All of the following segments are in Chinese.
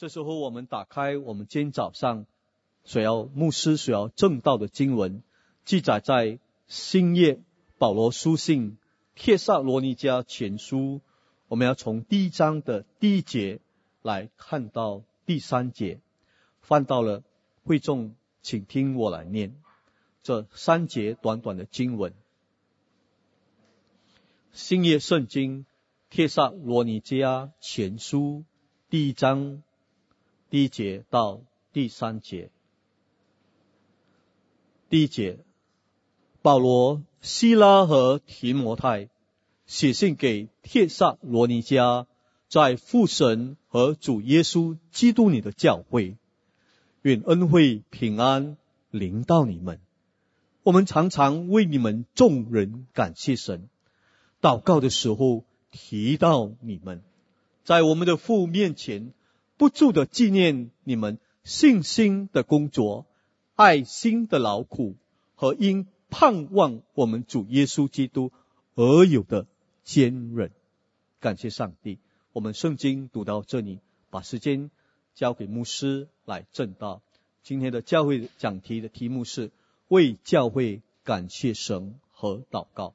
这时候我们打开我们今天早上牧师所要证道的经文，记载在新约保罗书信帖撒罗尼迦前书，我们要从第1章的第1节来看到第3节。翻到了会众，请听我来念这3节短短的经文。新约圣经帖撒罗尼迦前书第1章第1节到第3节。第1节，保罗、西拉和提摩太写信给帖撒罗尼迦在父神和主耶稣基督里的教会，愿恩惠平安临到你们。我们常常为你们众人感谢神，祷告的时候提到你们，在我们的父面前不住地纪念你们信心的工作、爱心的劳苦和因盼望我们主耶稣基督而有的坚韧。感谢上帝。我们圣经读到这里，把时间交给牧师来证道。今天的教会讲题的题目是为教会感谢神和祷告。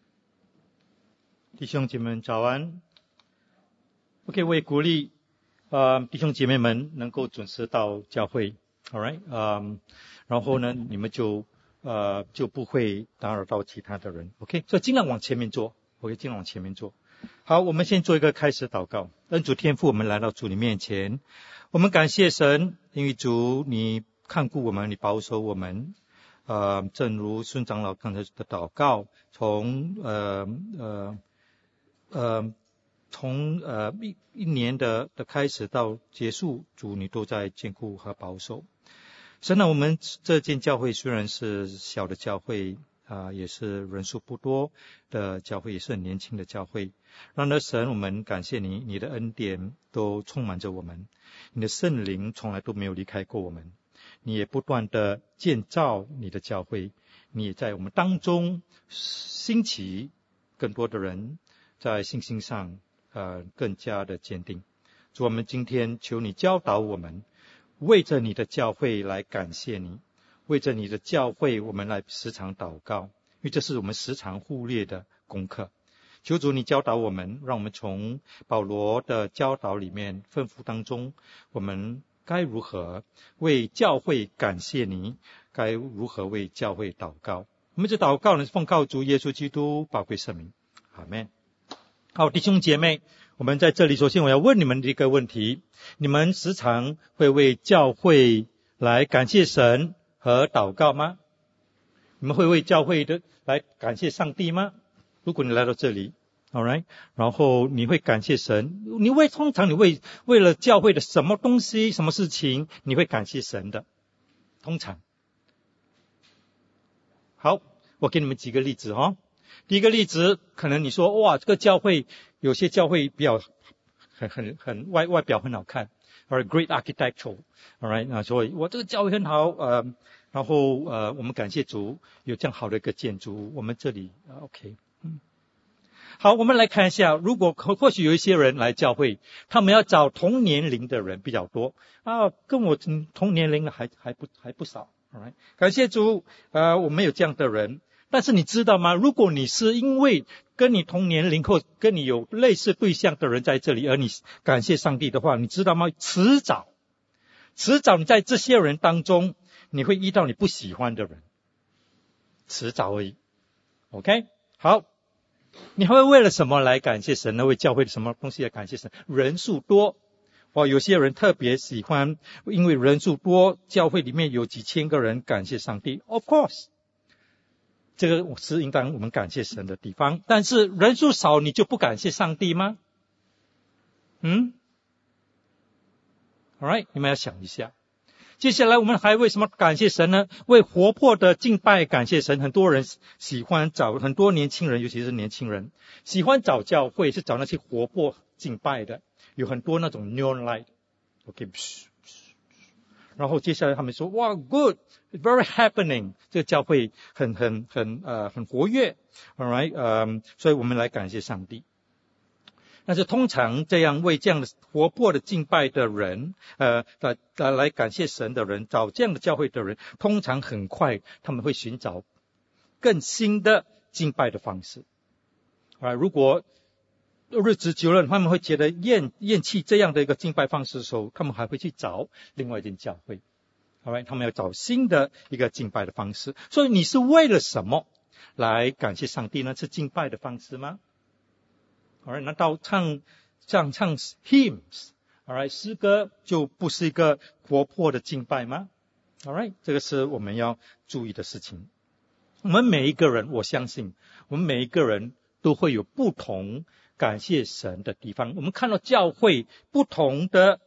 弟兄姐妹们早安。OK， 我也鼓励弟兄姐妹们能够准时到教会 ，all right， 然后呢，你们就不会打扰到其他的人 ，OK， 所以尽量往前面坐 ，OK， 尽量往前面坐。好，我们先做一个开始祷告。恩主天父，我们来到主你面前，我们感谢神，因为主你看顾我们，你保守我们。正如孙长老刚才的祷告，从一年的开始到结束，主你都在眷顾和保守。神啊，我们这间教会虽然是小的教会，也是人数不多的教会，也是很年轻的教会。然而神，我们感谢你，你的恩典都充满着我们，你的圣灵从来都没有离开过我们，你也不断的建造你的教会，你也在我们当中兴起更多的人在信心上更加的坚定。主，我们今天求你教导我们，为着你的教会来感谢你，为着你的教会我们来时常祷告，因为这是我们时常忽略的功课。求主你教导我们，让我们从保罗的教导里面吩咐当中，我们该如何为教会感谢你，该如何为教会祷告。我们这祷告呢，奉靠主耶稣基督宝贵圣名，阿们。好，弟兄姐妹，我们在这里首先我要问你们一个问题，你们时常会为教会来感谢神和祷告吗？你们会为教会的来感谢上帝吗？如果你来到这里 all right， 然后你会感谢神，通常你为了教会的什么东西什么事情你会感谢神的？通常好，我给你们几个例子第一个例子，可能你说哇，这个教会有些教会比较很外表很好看 or great architectural， all right， 那所以我这个教会很好然后我们感谢主有这样好的一个建筑，我们这里OK。好，我们来看一下，如果或许有一些人来教会，他们要找同年龄的人比较多跟我同年龄的还不少 all right， 感谢主我们有这样的人。但是你知道吗？如果你是因为跟你同年龄或跟你有类似对象的人在这里，而你感谢上帝的话，你知道吗？迟早你在这些人当中，你会遇到你不喜欢的人，迟早而已。OK， 好，你还会为了什么来感谢神呢？为教会的什么东西来感谢神？人数多有些人特别喜欢，因为人数多，教会里面有几千个人感谢上帝。Of course，这个是应当我们感谢神的地方，但是人数少你就不感谢上帝吗？All right， 你们要想一下。接下来我们还为什么感谢神呢？为活泼的敬拜感谢神。很多人喜欢找，很多年轻人，尤其是年轻人喜欢找教会，是找那些活泼敬拜的，有很多那种 neon light OK， 然后接下来他们说哇 good very happening， 这个教会很活跃 all right， 所以我们来感谢上帝。 但是通常这样为这样的活泼的敬拜的人，来感谢神的人，找这样的教会的人，通常很快他们会寻找更新的敬拜的方式。如果日子久了，他们会觉得厌弃这样的一个敬拜方式的时候，他们还会去找另外一间教会。他们要找新的一个敬拜的方式。所以你是为了什么来感谢上帝呢？是敬拜的方式吗？难道唱 hymns， 诗歌就不是一个活泼的敬拜吗？这个是我们要注意的事情。我们每一个人，我相信我们每一个人都会有不同感谢神的地方。我们看到教会不同的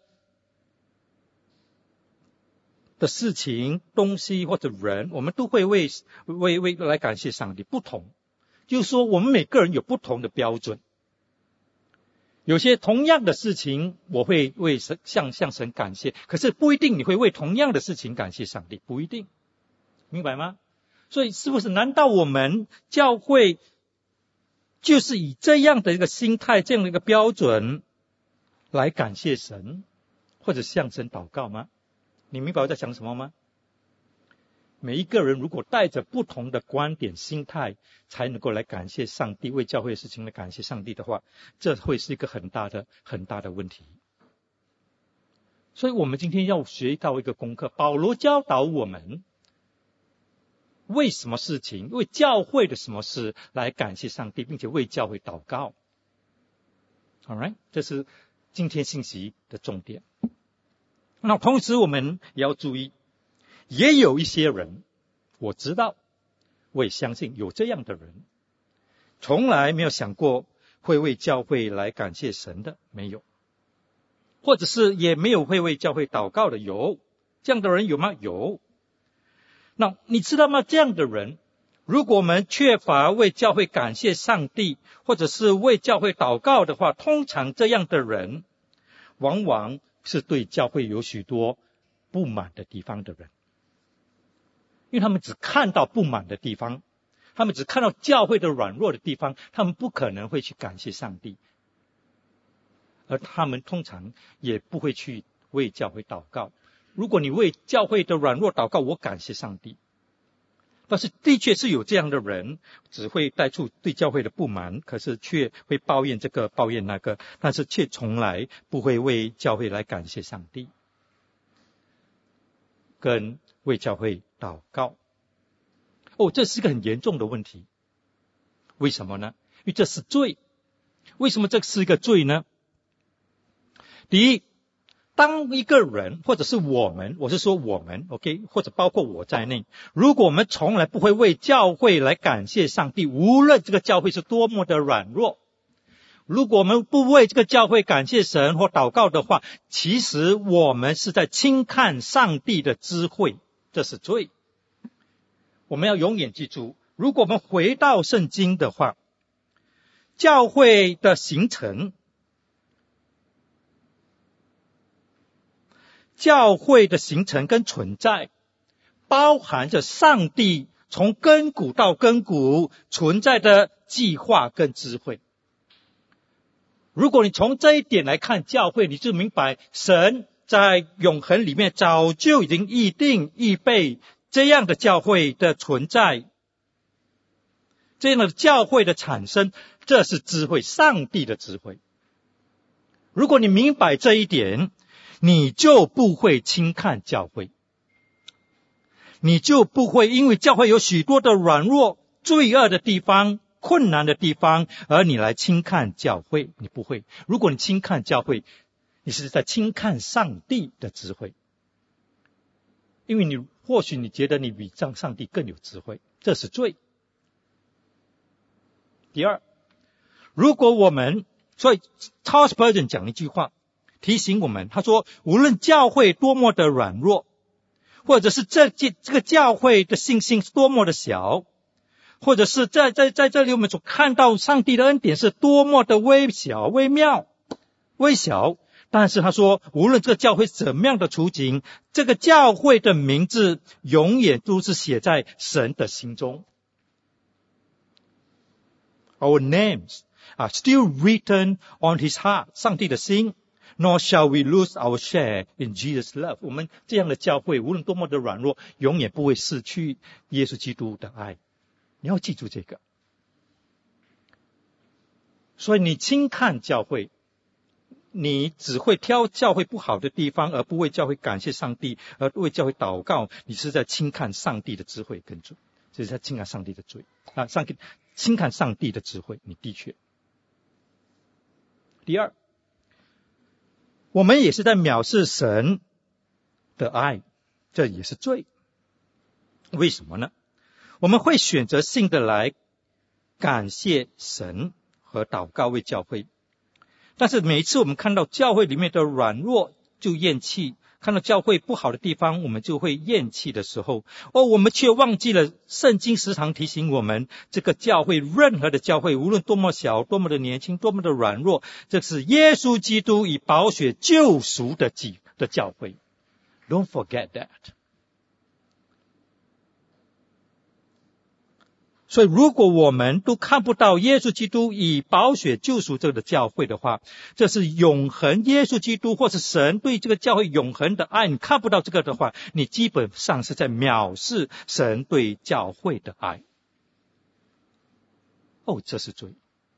事情、东西或者人，我们都会为来感谢上帝。不同就是说我们每个人有不同的标准。有些同样的事情我会为向神感谢，可是不一定你会为同样的事情感谢上帝，不一定，明白吗？所以是不是难道我们教会就是以这样的一个心态，这样的一个标准来感谢神或者向神祷告吗？你明白我在讲什么吗？每一个人如果带着不同的观点心态才能够来感谢上帝，为教会的事情来感谢上帝的话，这会是一个很大的问题。所以我们今天要学到一个功课，保罗教导我们为什么事情，为教会的什么事来感谢上帝，并且为教会祷告。Alright， 这是今天信息的重点。那同时我们也要注意，也有一些人，我知道，我也相信有这样的人，从来没有想过会为教会来感谢神的，没有。或者是也没有会为教会祷告的，有。这样的人有吗？有。那你知道吗？这样的人，如果我们缺乏为教会感谢上帝，或者是为教会祷告的话，通常这样的人往往是对教会有许多不满的地方的人。因为他们只看到不满的地方，他们只看到教会的软弱的地方，他们不可能会去感谢上帝，而他们通常也不会去为教会祷告。如果你为教会的软弱祷告，我感谢上帝。但是的确是有这样的人，只会带出对教会的不满，可是却会抱怨这个抱怨那个，但是却从来不会为教会来感谢上帝跟为教会祷告。这是个很严重的问题。为什么呢？因为这是罪。为什么这是一个罪呢？第一，当一个人或者是我是说我们 OK， 或者包括我在内，如果我们从来不会为教会来感谢上帝，无论这个教会是多么的软弱，如果我们不为这个教会感谢神或祷告的话，其实我们是在轻看上帝的智慧，这是罪。我们要永远记住，如果我们回到圣经的话，教会的形成跟存在包含着上帝从亘古到亘古存在的计划跟智慧。如果你从这一点来看教会，你就明白神在永恒里面早就已经预备这样的教会的存在，这样的教会的产生，这是智慧，上帝的智慧。如果你明白这一点，你就不会轻看教会，你就不会因为教会有许多的软弱、罪恶的地方、困难的地方，而你来轻看教会，你不会。如果你轻看教会，你是在轻看上帝的智慧，因为或许你觉得你比上帝更有智慧，这是罪。第二，如果我们，所以 Charles Spurgeon 讲一句话提醒我们，他说无论教会多么的软弱，或者是这个教会的信心是多么的小，或者是在这里我们所看到上帝的恩典是多么的微小、微妙、微小，但是他说无论这个教会怎么样的处境，这个教会的名字永远都是写在神的心中。Our names still written on his heart， 上帝的心。Nor shall we lose our share in Jesus' love。 我们这样的教会，无论多么的软弱，永远不会失去耶稣基督的爱。你要记住这个。所以你轻看教会，你只会挑教会不好的地方，而不为教会感谢上帝，而为教会祷告，你是在轻看上帝的智慧跟罪，这是在轻看上帝的罪啊！轻看上帝的智慧，你的确。第二，我们也是在藐视神的爱，这也是罪。为什么呢？我们会选择性的来感谢神和祷告为教会，但是每一次我们看到教会里面的软弱就厌弃，看到教会不好的地方我们就会厌弃的时候，我们却忘记了圣经时常提醒我们，这个教会，任何的教会，无论多么小，多么的年轻，多么的软弱，这是耶稣基督以宝血救赎的教会。 Don't forget that。 所以如果我们都看不到耶稣基督以宝血救赎这个教会的话，这是永恒耶稣基督或是神对这个教会永恒的爱，你看不到这个的话，你基本上是在藐视神对教会的爱。这是罪。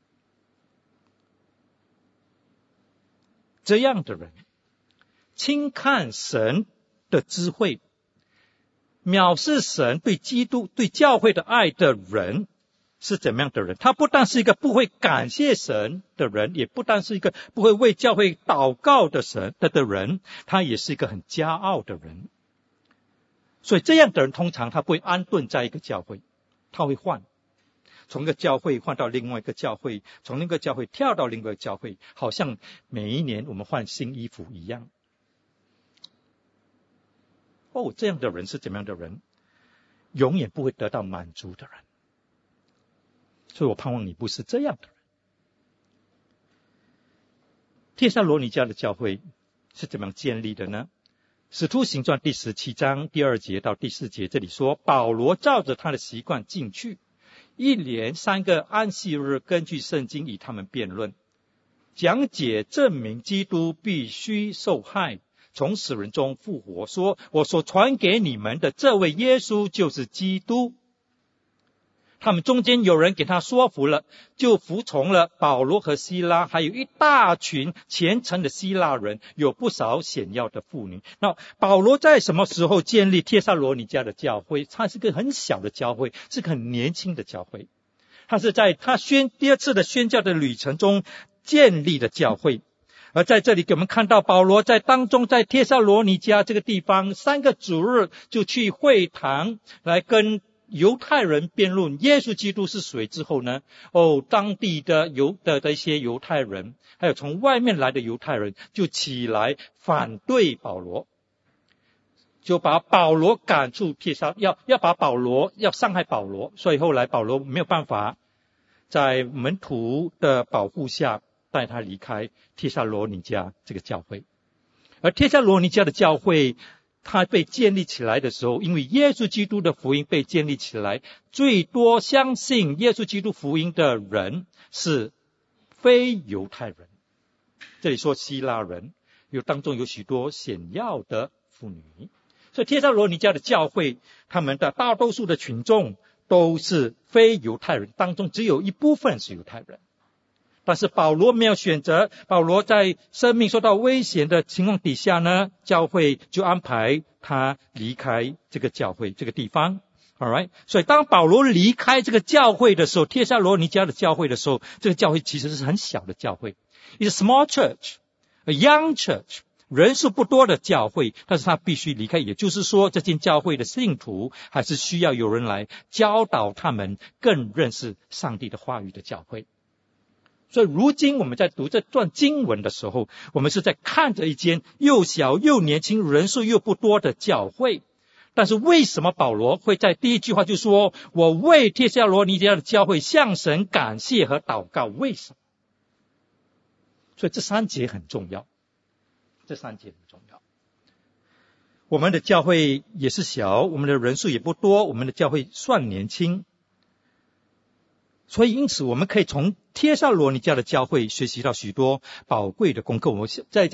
这样的人轻看神的智慧，藐视神对基督对教会的爱的人是怎么样的人？他不但是一个不会感谢神的人，也不但是一个不会为教会祷告的人，他也是一个很骄傲的人。所以这样的人通常他不会安顿在一个教会，他会换，从一个教会换到另外一个教会，从那个教会跳到另外一个教会，好像每一年我们换新衣服一样。这样的人是怎么样的人？永远不会得到满足的人。所以我盼望你不是这样的人。帖撒罗尼迦的教会是怎么样建立的呢？使徒行传第17章第2节到第4节，这里说，保罗照着他的习惯进去，一连3个安息日，根据圣经与他们辩论，讲解证明基督必须受害，从死人中复活，说我所传给你们的这位耶稣就是基督。他们中间有人给他说服了，就服从了保罗和希拉，还有一大群虔诚的希腊人，有不少显要的妇女。那保罗在什么时候建立帖撒罗尼迦的教会？他是个很小的教会，是个很年轻的教会。他是在他第二次的宣教的旅程中建立的教会。而在这里给我们看到，保罗在当中，在帖撒罗尼迦这个地方3个主日就去会堂来跟犹太人辩论耶稣基督是谁之后呢，当地的一些犹太人，还有从外面来的犹太人就起来反对保罗，就把保罗赶出帖撒，要伤害保罗。所以后来保罗没有办法，在门徒的保护下带他离开帖撒罗尼迦这个教会。而帖撒罗尼迦的教会它被建立起来的时候，因为耶稣基督的福音被建立起来，最多相信耶稣基督福音的人是非犹太人，这里说希腊人，当中有许多显要的妇女。所以帖撒罗尼迦的教会，他们的大多数的群众都是非犹太人，当中只有一部分是犹太人。但是保罗没有选择，保罗在生命受到危险的情况底下呢，教会就安排他离开这个教会这个地方。Alright， 所以当保罗离开这个教会的时候，帖撒罗尼迦的教会的时候，这个教会其实是很小的教会， It's a small church, a young church， 人数不多的教会，但是他必须离开，也就是说这间教会的信徒还是需要有人来教导他们更认识上帝的话语的教会。所以如今我们在读这段经文的时候，我们是在看着一间又小又年轻人数又不多的教会。但是为什么保罗会在第一句话就说，我为帖撒罗尼迦的教会向神感谢和祷告？为什么？所以这3节很重要，我们的教会也是小，我们的人数也不多，我们的教会算年轻。 所以因此我们可以从帖撒罗尼迦的教会学习到许多宝贵的功课。我们在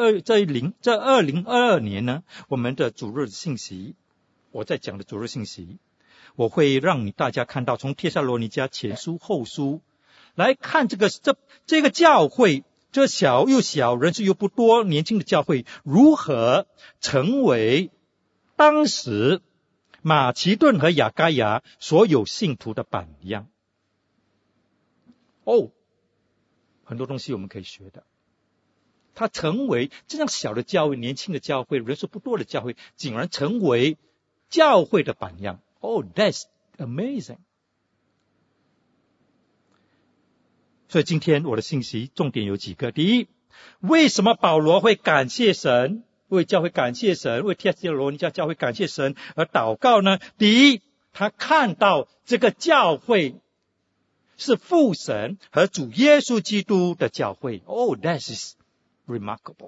2022年呢，我们的主日信息，我在讲的主日信息，我会让大家看到从帖撒罗尼迦前书后书来看这个教会，这小又小，人数又不多，年轻的教会如何成为当时马其顿和亚该亚所有信徒的榜样。很多东西我们可以学的。他成为这样小的教会，年轻的教会，人数不多的教会，竟然成为教会的榜样。That's amazing。所以今天我的信息重点有几个。第一，为什么保罗会感谢神，为教会感谢神，为帖撒罗尼迦教会感谢神而祷告呢？第一，他看到这个教会是父神和主耶稣基督的教会。That is remarkable。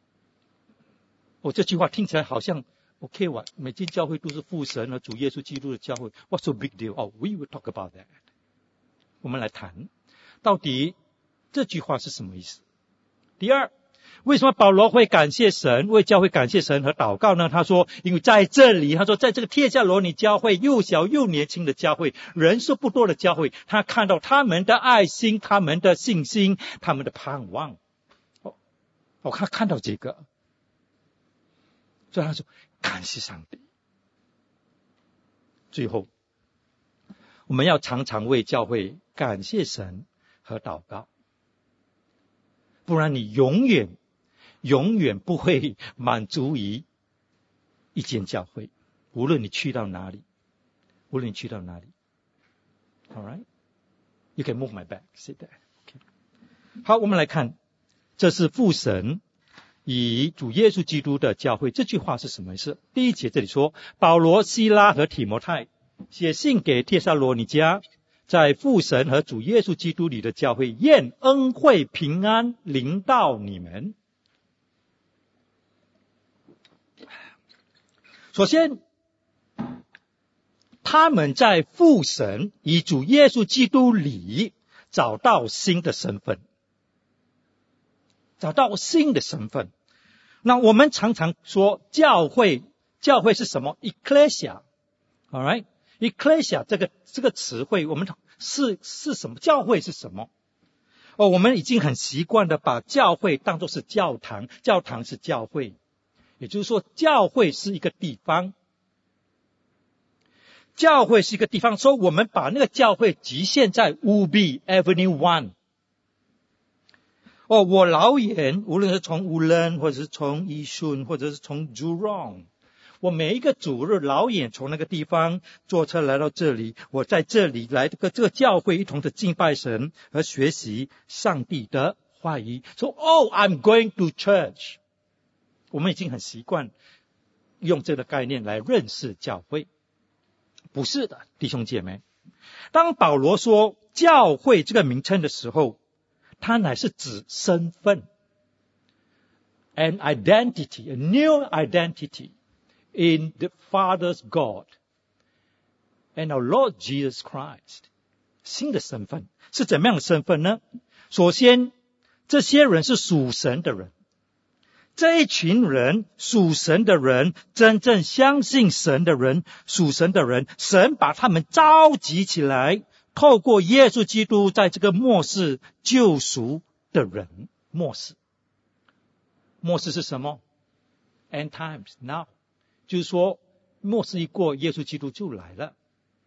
这句话听起来好像 OK 哇，每间教会都是父神和主耶稣基督的教会。What's so big deal? We will talk about that。我们来谈到底这句话是什么意思。第二，为什么保罗会感谢神，为教会感谢神和祷告呢？他说因为在这里，他说在这个帖撒罗尼教会，又小又年轻的教会，人数不多的教会，他看到他们的爱心，他们的信心，他们的盼望。他看到这个，所以他说感谢上帝。最后，我们要常常为教会感谢神和祷告，不然你永远不会满足于一间教会，无论你去到哪里。All right? You can move my back. Sit there. Okay. 好，我们来看，这是父神以主耶稣基督的教会。这句话是什么意思？第一节这里说，保罗、西拉和提摩太写信给帖撒罗尼迦，在父神和主耶稣基督里的教会，愿恩惠平安临到你们。首先，他们在父神以主耶稣基督里找到新的身份。那我们常常说教会是什么？ Ecclesia。 All right? Ecclesia 这个词汇，我们是什么？教会是什么？我们已经很习惯的把教会当作是教堂，教堂是教会。也就是说，教会是一个地方，所以我们把那个教会局限在 Ubi Avenue 1。我老远，无论是从乌伦，或者是从宜顺，或者是从 Jurong， 我每一个主日老远从那个地方坐车来到这里，我在这里来这个教会一同的敬拜神和学习上帝的话语。说I'm going to church。我们已经很习惯用这个概念来认识教会。不是的，弟兄姐妹，当保罗说教会这个名称的时候，他乃是指身份。An identity, a new identity in the Father's God and our Lord Jesus Christ。 新的身份是怎么样的身份呢？首先，这些人是属神的人。这一群人，属神的人，真正相信神的人，属神的人，神把他们召集起来，透过耶稣基督在这个末世救赎的人。末世是什么？ End times now， 就是说末世一过，耶稣基督就来了。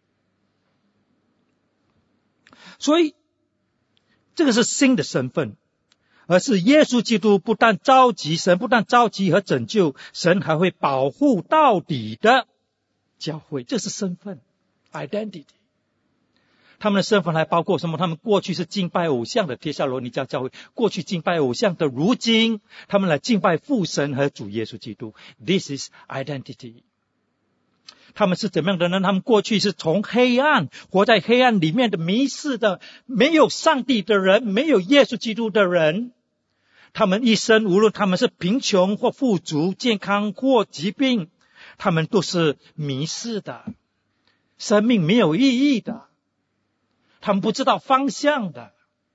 所以这个是新的身份，而是耶稣基督不但召集和拯救，神还会保护到底的教会。这是身份 identity。 他们的身份还包括什么？他们过去是敬拜偶像的帖撒罗尼迦教会，过去敬拜偶像的，如今他们来敬拜父神和主耶稣基督。 This is identity。 他们是怎么样的呢？他们过去是从黑暗，活在黑暗里面的迷失的，没有上帝的人，没有耶稣基督的人。他们一生，无论他们是贫穷或富足，健康或疾病，他们都是迷失的，生命没有意义的。 他们不知道方向的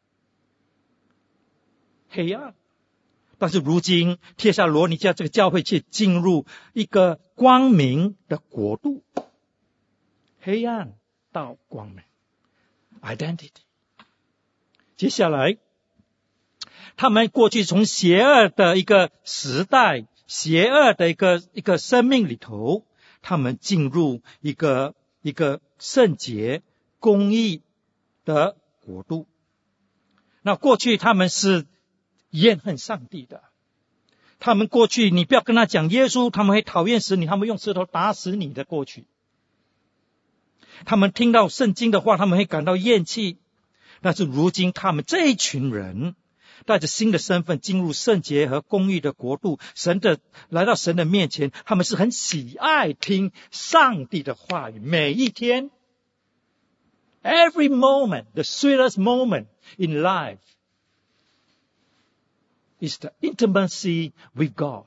黑暗。但是如今帖撒罗尼迦这个教会却进入一个光明的国度，黑暗到光明 identity。 接下来他们过去从邪恶的一个时代，邪恶的一个生命里头，他们进入一个圣洁公义的国度。那过去他们是厌恨上帝的，他们过去你不要跟他讲耶稣，他们会讨厌死你，他们用石头打死你的过去。他们听到圣经的话，他们会感到厌弃。但是如今他们这一群人带着新的身份进入圣洁和公义的国度，来到神的面前，他们是很喜爱听上帝的话语。每一天 every moment, the sweetest moment in life is the intimacy with God.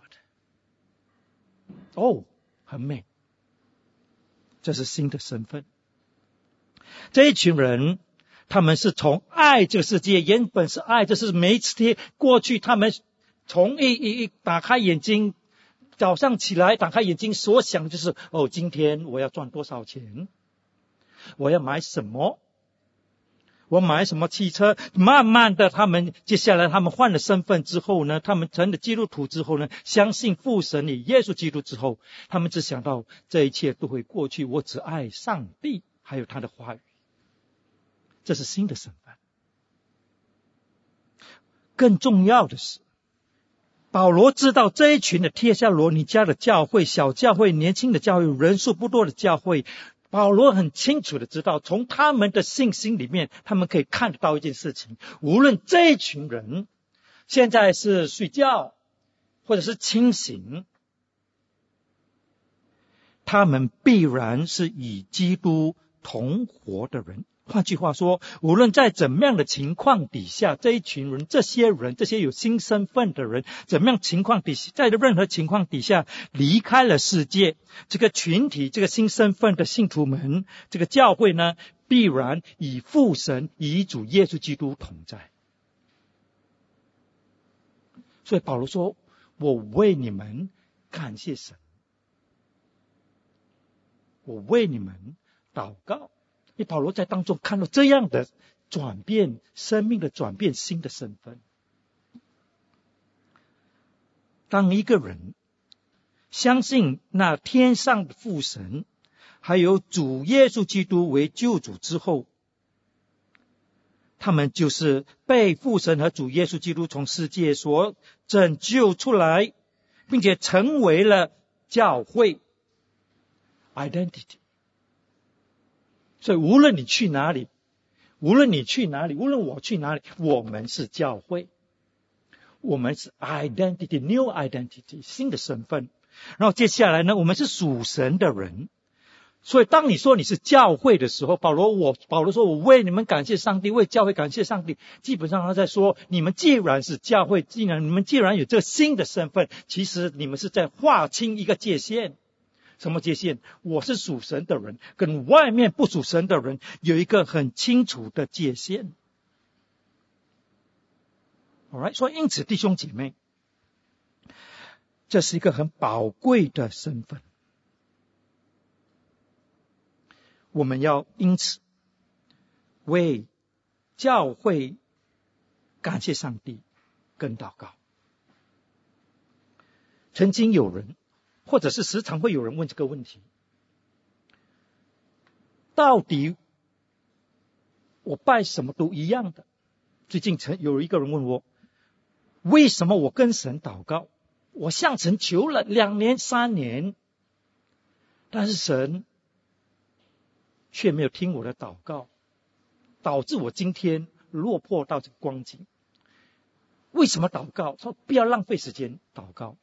很美，这是新的身份。这一群人他们是从爱这个世界，原本是爱，这是每一天过去他们从一打开眼睛，早上起来打开眼睛所想的就是今天我要赚多少钱，我要买什么，我买什么汽车。慢慢的接下来他们换了身份之后呢，他们成了基督徒之后呢，相信父神里耶稣基督之后，他们只想到这一切都会过去，我只爱上帝还有他的话语。这是新的身份。更重要的是，保罗知道这一群的帖撒罗尼迦的教会，小教会，年轻的教会，人数不多的教会，保罗很清楚的知道，从他们的信心里面，他们可以看得到一件事情，无论这一群人现在是睡觉或者是清醒，他们必然是与基督同活的人。换句话说，无论在怎么样的情况底下，这一群人，这些有新身份的人，怎么样情况底下，在任何情况底下离开了世界，这个群体，这个新身份的信徒们，这个教会呢，必然与父神，与主耶稣基督同在。所以保罗说，我为你们感谢神，我为你们祷告。因为保罗在当中看到这样的转变，生命的转变，新的身份。当一个人相信那天上的父神还有主耶稣基督为救主之后，他们就是被父神和主耶稣基督从世界所拯救出来，并且成为了教会 identity。所以无论你去哪里，无论我去哪里，我们是教会，我们是 identity, new identity, 新的身份。然后接下来呢，我们是属神的人。所以当你说你是教会的时候，保罗说我为你们感谢上帝，为教会感谢上帝，基本上他在说，你们既然是教会，你们既然有这个新的身份，其实你们是在划清一个界限。什么界限？我是属神的人，跟外面不属神的人有一个很清楚的界限。Alright， 所以因此弟兄姐妹，这是一个很宝贵的身份。我们要因此为教会感谢上帝跟祷告。曾经有人，或者是时常会有人问这个问题，到底我拜什么都一样的。最近有一个人问我，为什么我跟神祷告，我向神求了2年3年，但是神却没有听我的祷告，导致我今天落魄到这个光景。为什么祷告？说不要浪费时间祷告。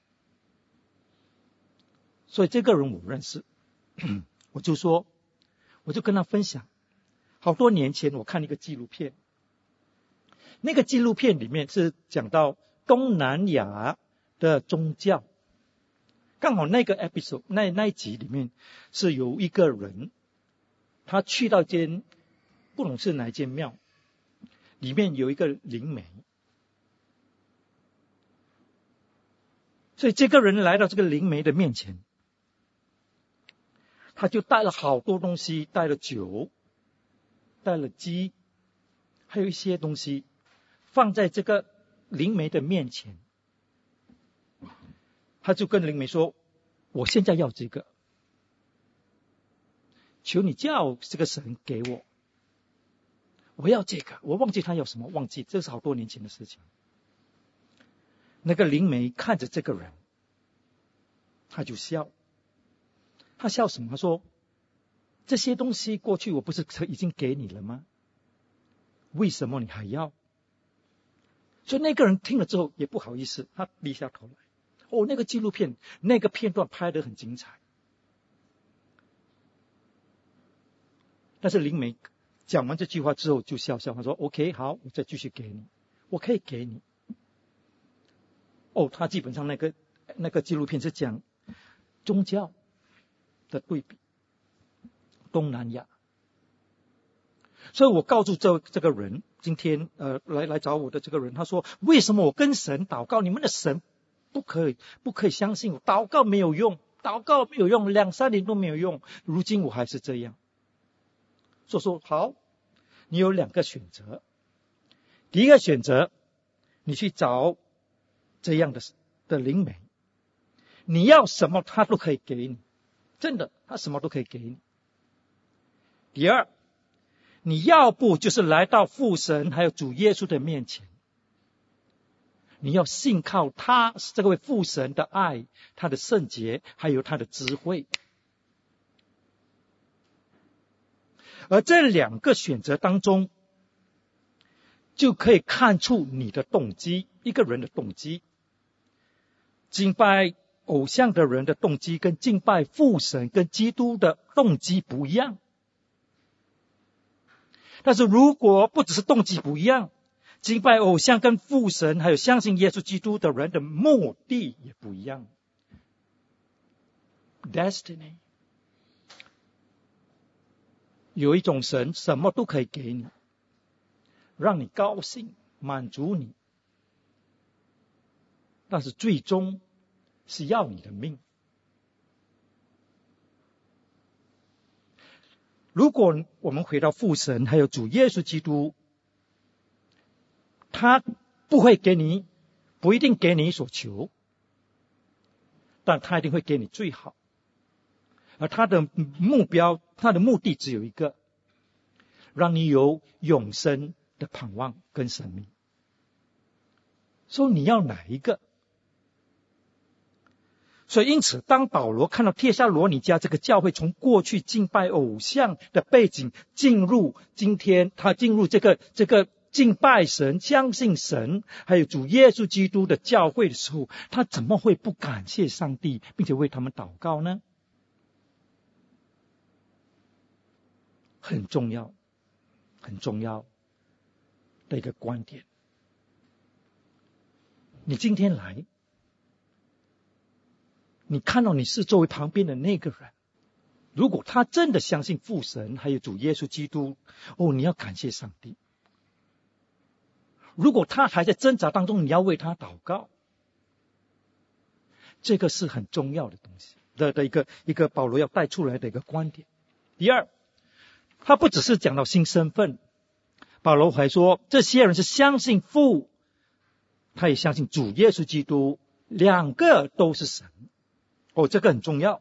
所以这个人我认识，我就跟他分享，好多年前我看一个纪录片，那个纪录片里面是讲到东南亚的宗教，刚好那个 episode 那一集里面是有一个人，他去到一间不懂是哪一间庙，里面有一个灵媒。所以这个人来到这个灵媒的面前，他就带了好多东西，带了酒，带了鸡，还有一些东西放在这个灵媒的面前。他就跟灵媒说，我现在要这个，求你叫这个神给我，我要这个。我忘记他要什么，忘记，这是好多年前的事情。那个灵媒看着这个人，他就笑。他笑什么？他说，这些东西过去我不是已经给你了吗？为什么你还要？所以那个人听了之后也不好意思，他低下头来。那个纪录片那个片段拍得很精彩。但是灵媒讲完这句话之后就笑笑，他说 OK 好，我再继续给你，我可以给你。他基本上那个纪录片是讲宗教的对比，东南亚。所以我告诉这个人，今天来找我的这个人，他说为什么我跟神祷告，你们的神不可以相信我，祷告没有用，2-3年都没有用，如今我还是这样。所以说好，你有2个选择。第一个选择，你去找这样的灵媒，你要什么他都可以给你，真的，他什么都可以给你。第二，你要不就是来到父神还有主耶稣的面前，你要信靠他这位父神的爱，他的圣洁，还有他的智慧。而这2个选择当中，就可以看出你的动机，一个人的动机。敬拜偶像的人的动机跟敬拜父神跟基督的动机不一样。但是如果不只是动机不一样，敬拜偶像跟父神还有相信耶稣基督的人的目的也不一样。 Destiny， 有一种神什么都可以给你，让你高兴满足你，但是最终是要你的命。如果我们回到父神还有主耶稣基督，他不会给你，不一定给你所求，但他一定会给你最好。而他的目标，他的目的只有一个，让你有永生的盼望跟生命。所以你要哪一个？所以因此，当保罗看到帖撒罗尼迦这个教会从过去敬拜偶像的背景进入今天，他进入这个敬拜神、相信神还有主耶稣基督的教会的时候，他怎么会不感谢上帝并且为他们祷告呢？很重要很重要的一个观点。你今天来，你看到你是作为旁边的那个人，如果他真的相信父神还有主耶稣基督，你要感谢上帝。如果他还在挣扎当中，你要为他祷告。这个是很重要的东西的一个保罗要带出来的一个观点。第二，他不只是讲到新身份，保罗还说这些人是相信父，他也相信主耶稣基督，两个都是神。这个很重要。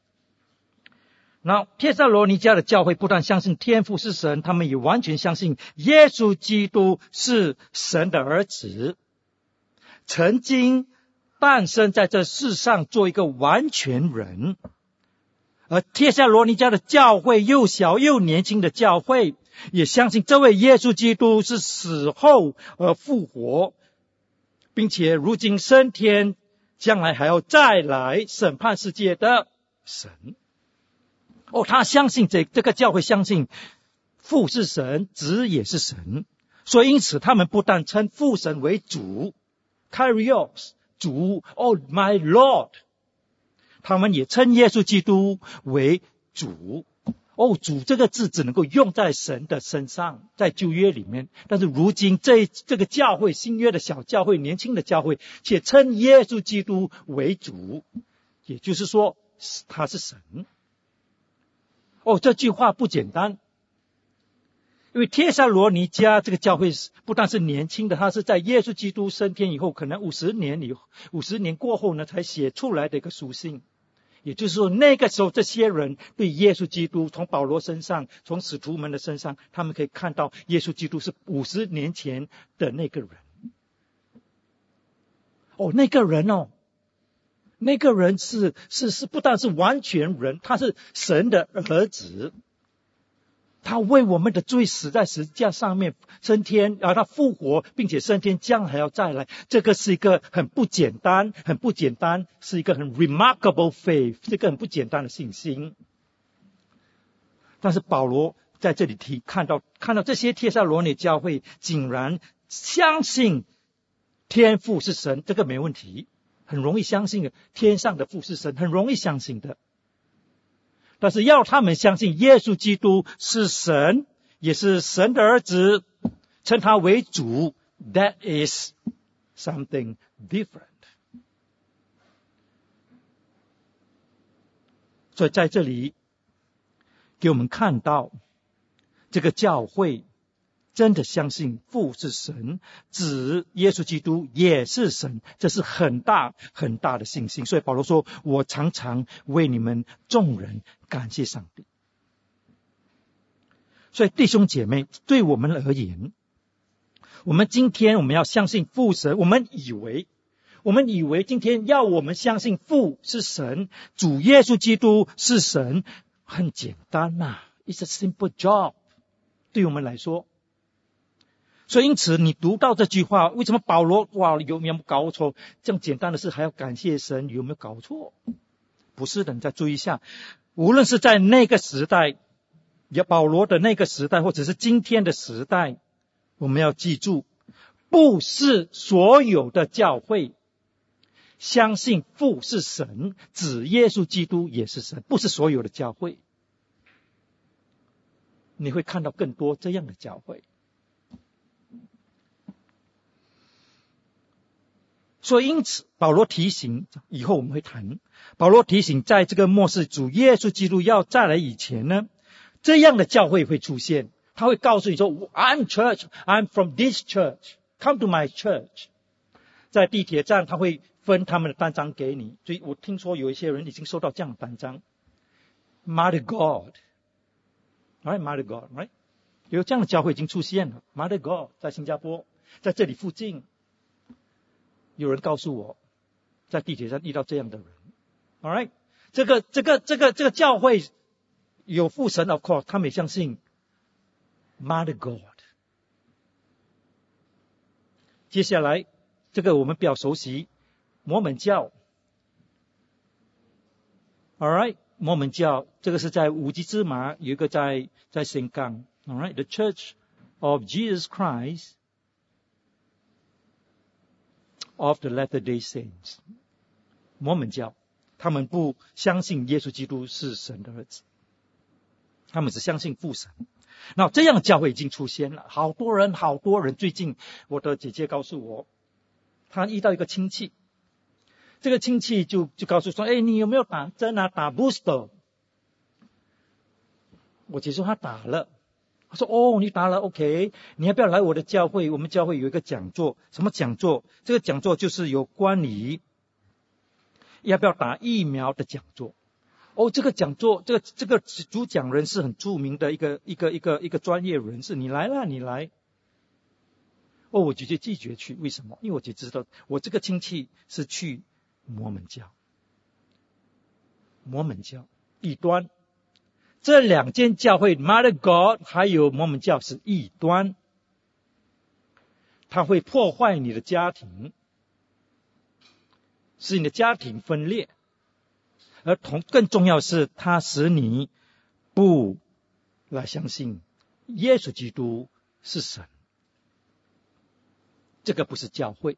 那帖撒罗尼迦的教会不但相信天父是神，他们也完全相信耶稣基督是神的儿子，曾经诞生在这世上做一个完全人。而帖撒罗尼迦的教会，又小又年轻的教会，也相信这位耶稣基督是死后而复活，并且如今升天，将来还要再来审判世界的神。他相信这个教会相信父是神，子也是神，所以因此他们不但称父神为主 Kyrios 主 my Lord， 他们也称耶稣基督为主主这个字只能够用在神的身上，在旧约里面，但是如今这个教会，新约的小教会，年轻的教会，却称耶稣基督为主，也就是说他是神。这句话不简单，因为帖撒罗尼迦这个教会不但是年轻的，他是在耶稣基督升天以后，可能50年过后呢才写出来的一个书信。也就是说，那个时候这些人对耶稣基督，从保罗身上，从使徒们的身上，他们可以看到耶稣基督是50年前的那个人。那个人是不但是完全人，他是神的儿子。他为我们的罪死在十字架上面升天，然后他复活，并且升天，将还要再来。这个是一个很不简单，是一个很 remarkable faith， 是一个很不简单的信心。但是保罗在这里看到这些帖撒罗尼教会竟然相信天父是神，这个没问题，很容易相信的，天上的父是神，很容易相信的。但是要他们相信耶稣基督是神，也是神的儿子，称他为主， that is something different。 所以在这里给我们看到，这个教会真的相信父是神，子耶稣基督也是神，这是很大很大的信心。所以保罗说，我常常为你们众人感谢上帝。所以弟兄姐妹，对我们而言，我们今天我们要相信父神，我们以为今天要我们相信父是神，主耶稣基督是神，很简单，It's a simple job， 对我们来说。所以因此你读到这句话，为什么保罗有没有搞错？这样简单的事还要感谢神，有没有搞错？不是的，你再注意一下，无论是在那个时代，保罗的那个时代，或者是今天的时代，我们要记住，不是所有的教会相信父是神，子耶稣基督也是神，不是所有的教会。你会看到更多这样的教会。所以因此保罗提醒，以后我们会谈，保罗提醒在这个末世主耶稣基督要再来以前呢，这样的教会会出现。他会告诉你说， I'm church, I'm from this church, come to my church。 在地铁站他会分他们的单张给你，所以我听说有一些人已经收到这样的单张， Mother God right, Mother God right， 有这样的教会已经出现了， Mother God 在新加坡，在这里附近有人告诉我，在地铁上遇到这样的人。 Alright， 这个教会有父神 of course， 他们也相信 Mother God。 接下来这个我们比较熟悉，摩门教。 Alright， 摩门教这个是在五级芝麻，有一个在新港。 Alright， The Church of Jesus Christ of the Latter-day Saints， 摩门教，他们不相信耶稣基督是神的儿子，他们只相信父神。那这样的教会已经出现了，好多人。最近我的姐姐告诉我，她遇到一个亲戚，这个亲戚就告诉说，你有没有打针啊，打 booster？ 我姐说她打了。他说，你打了 OK， 你要不要来我的教会？我们教会有一个讲座。什么讲座？这个讲座就是有关于要不要打疫苗的讲座。这个讲座，这个主讲人是很著名的一个专业人士，你来。我姐姐拒绝去，为什么？因为我姐知道我这个亲戚是去摩门教，异端。这两间教会 Mother God 还有摩门教是异端，它会破坏你的家庭，使你的家庭分裂，而更重要是它使你不来相信耶稣基督是神。这个不是教会。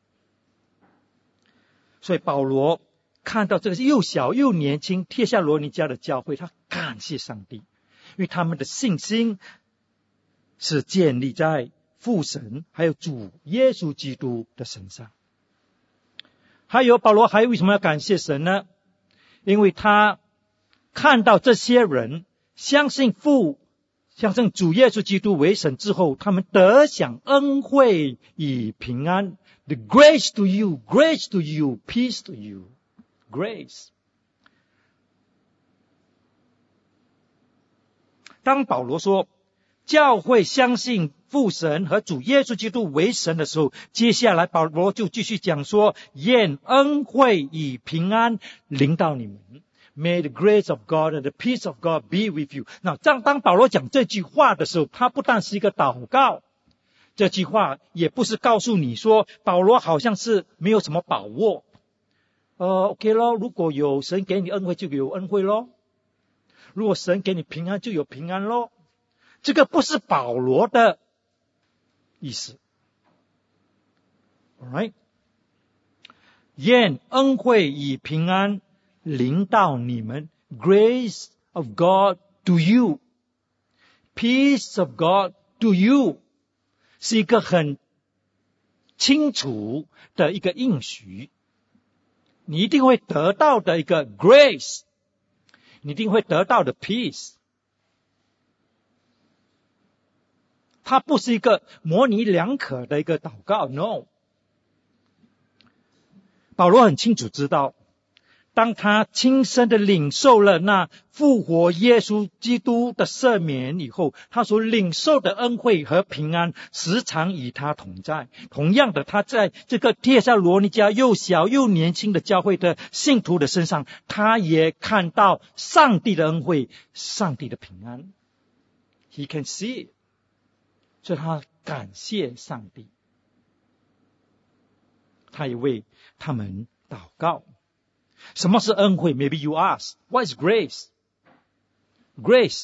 所以保罗看到这个又小又年轻帖撒罗尼迦的教会，他感谢上帝。 为他们的信心是建立在父神还有主耶稣基督的身上。还有保罗还为什么要感谢神呢？因为他看到这些人相信主耶稣基督为神之后，他们得享恩惠与平安。The grace to you, grace to you, peace to you. Grace. 当保罗说教会相信父神和主耶稣基督为神的时候，接下来保罗就继续讲说，愿恩惠与平安临到你们。May the grace of God and the peace of God be with you. 那当保罗讲这句话的时候，他不但是一个祷告，这句话也不是告诉你说保罗好像是没有什么把握。OK 咯，如果有神给你恩惠就有恩惠咯，如果神给你平安就有平安咯。这个不是保罗的意思。Alright， 愿恩惠与平安临到你们。Grace of God to you. Peace of God to you. 是一个很清楚的一个应许。你一定会得到的一个 grace， 你一定会得到的 peace。它不是一个模棱两可的一个祷告 ，no。保罗很清楚知道，当他亲身的领受了那复活耶稣基督的赦免以后，他所领受的恩惠和平安时常与他同在。同样的，他在这个帖撒罗尼迦又小又年轻的教会的信徒的身上，他也看到上帝的恩惠，上帝的平安。He can see it， 所以他感谢上帝，他也为他们祷告。什么是恩惠 ？Maybe you ask, what is grace? Grace，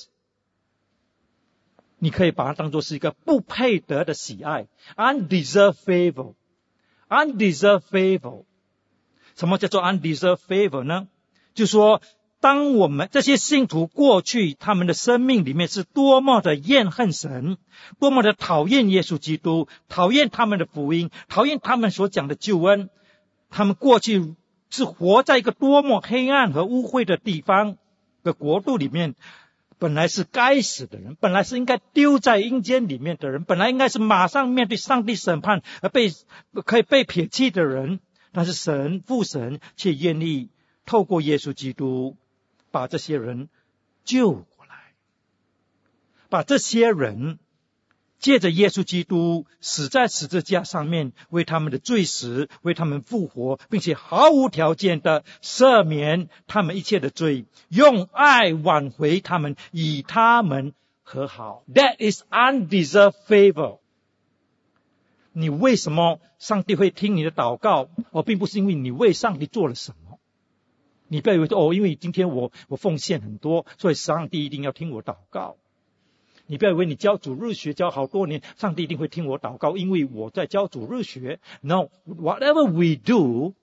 你可以把它当作是一个不配得的喜爱 ，undeserved favor， undeserved favor。什么叫做 undeserved favor 呢？就是说，当我们这些信徒过去他们的生命里面是多么的怨恨神，多么的讨厌耶稣基督，讨厌他们的福音，讨厌他们所讲的救恩，他们过去是活在一个多么黑暗和污秽的地方的国度里面，本来是该死的人，本来是应该丢在阴间里面的人，本来应该是马上面对上帝审判而可以被撇弃的人，但是父神却愿意透过耶稣基督把这些人救过来，把这些人借着耶稣基督死在十字架上面，为他们的罪死，为他们复活，并且毫无条件的赦免他们一切的罪，用爱挽回他们，与他们和好。That is undeserved favor。 你为什么上帝会听你的祷告？并不是因为你为上帝做了什么。你不要以为因为今天我奉献很多，所以上帝一定要听我祷告。你不要以为你教主日学教好多年，上帝一定会听我祷告，因为我在教主日学。No, whatever we do,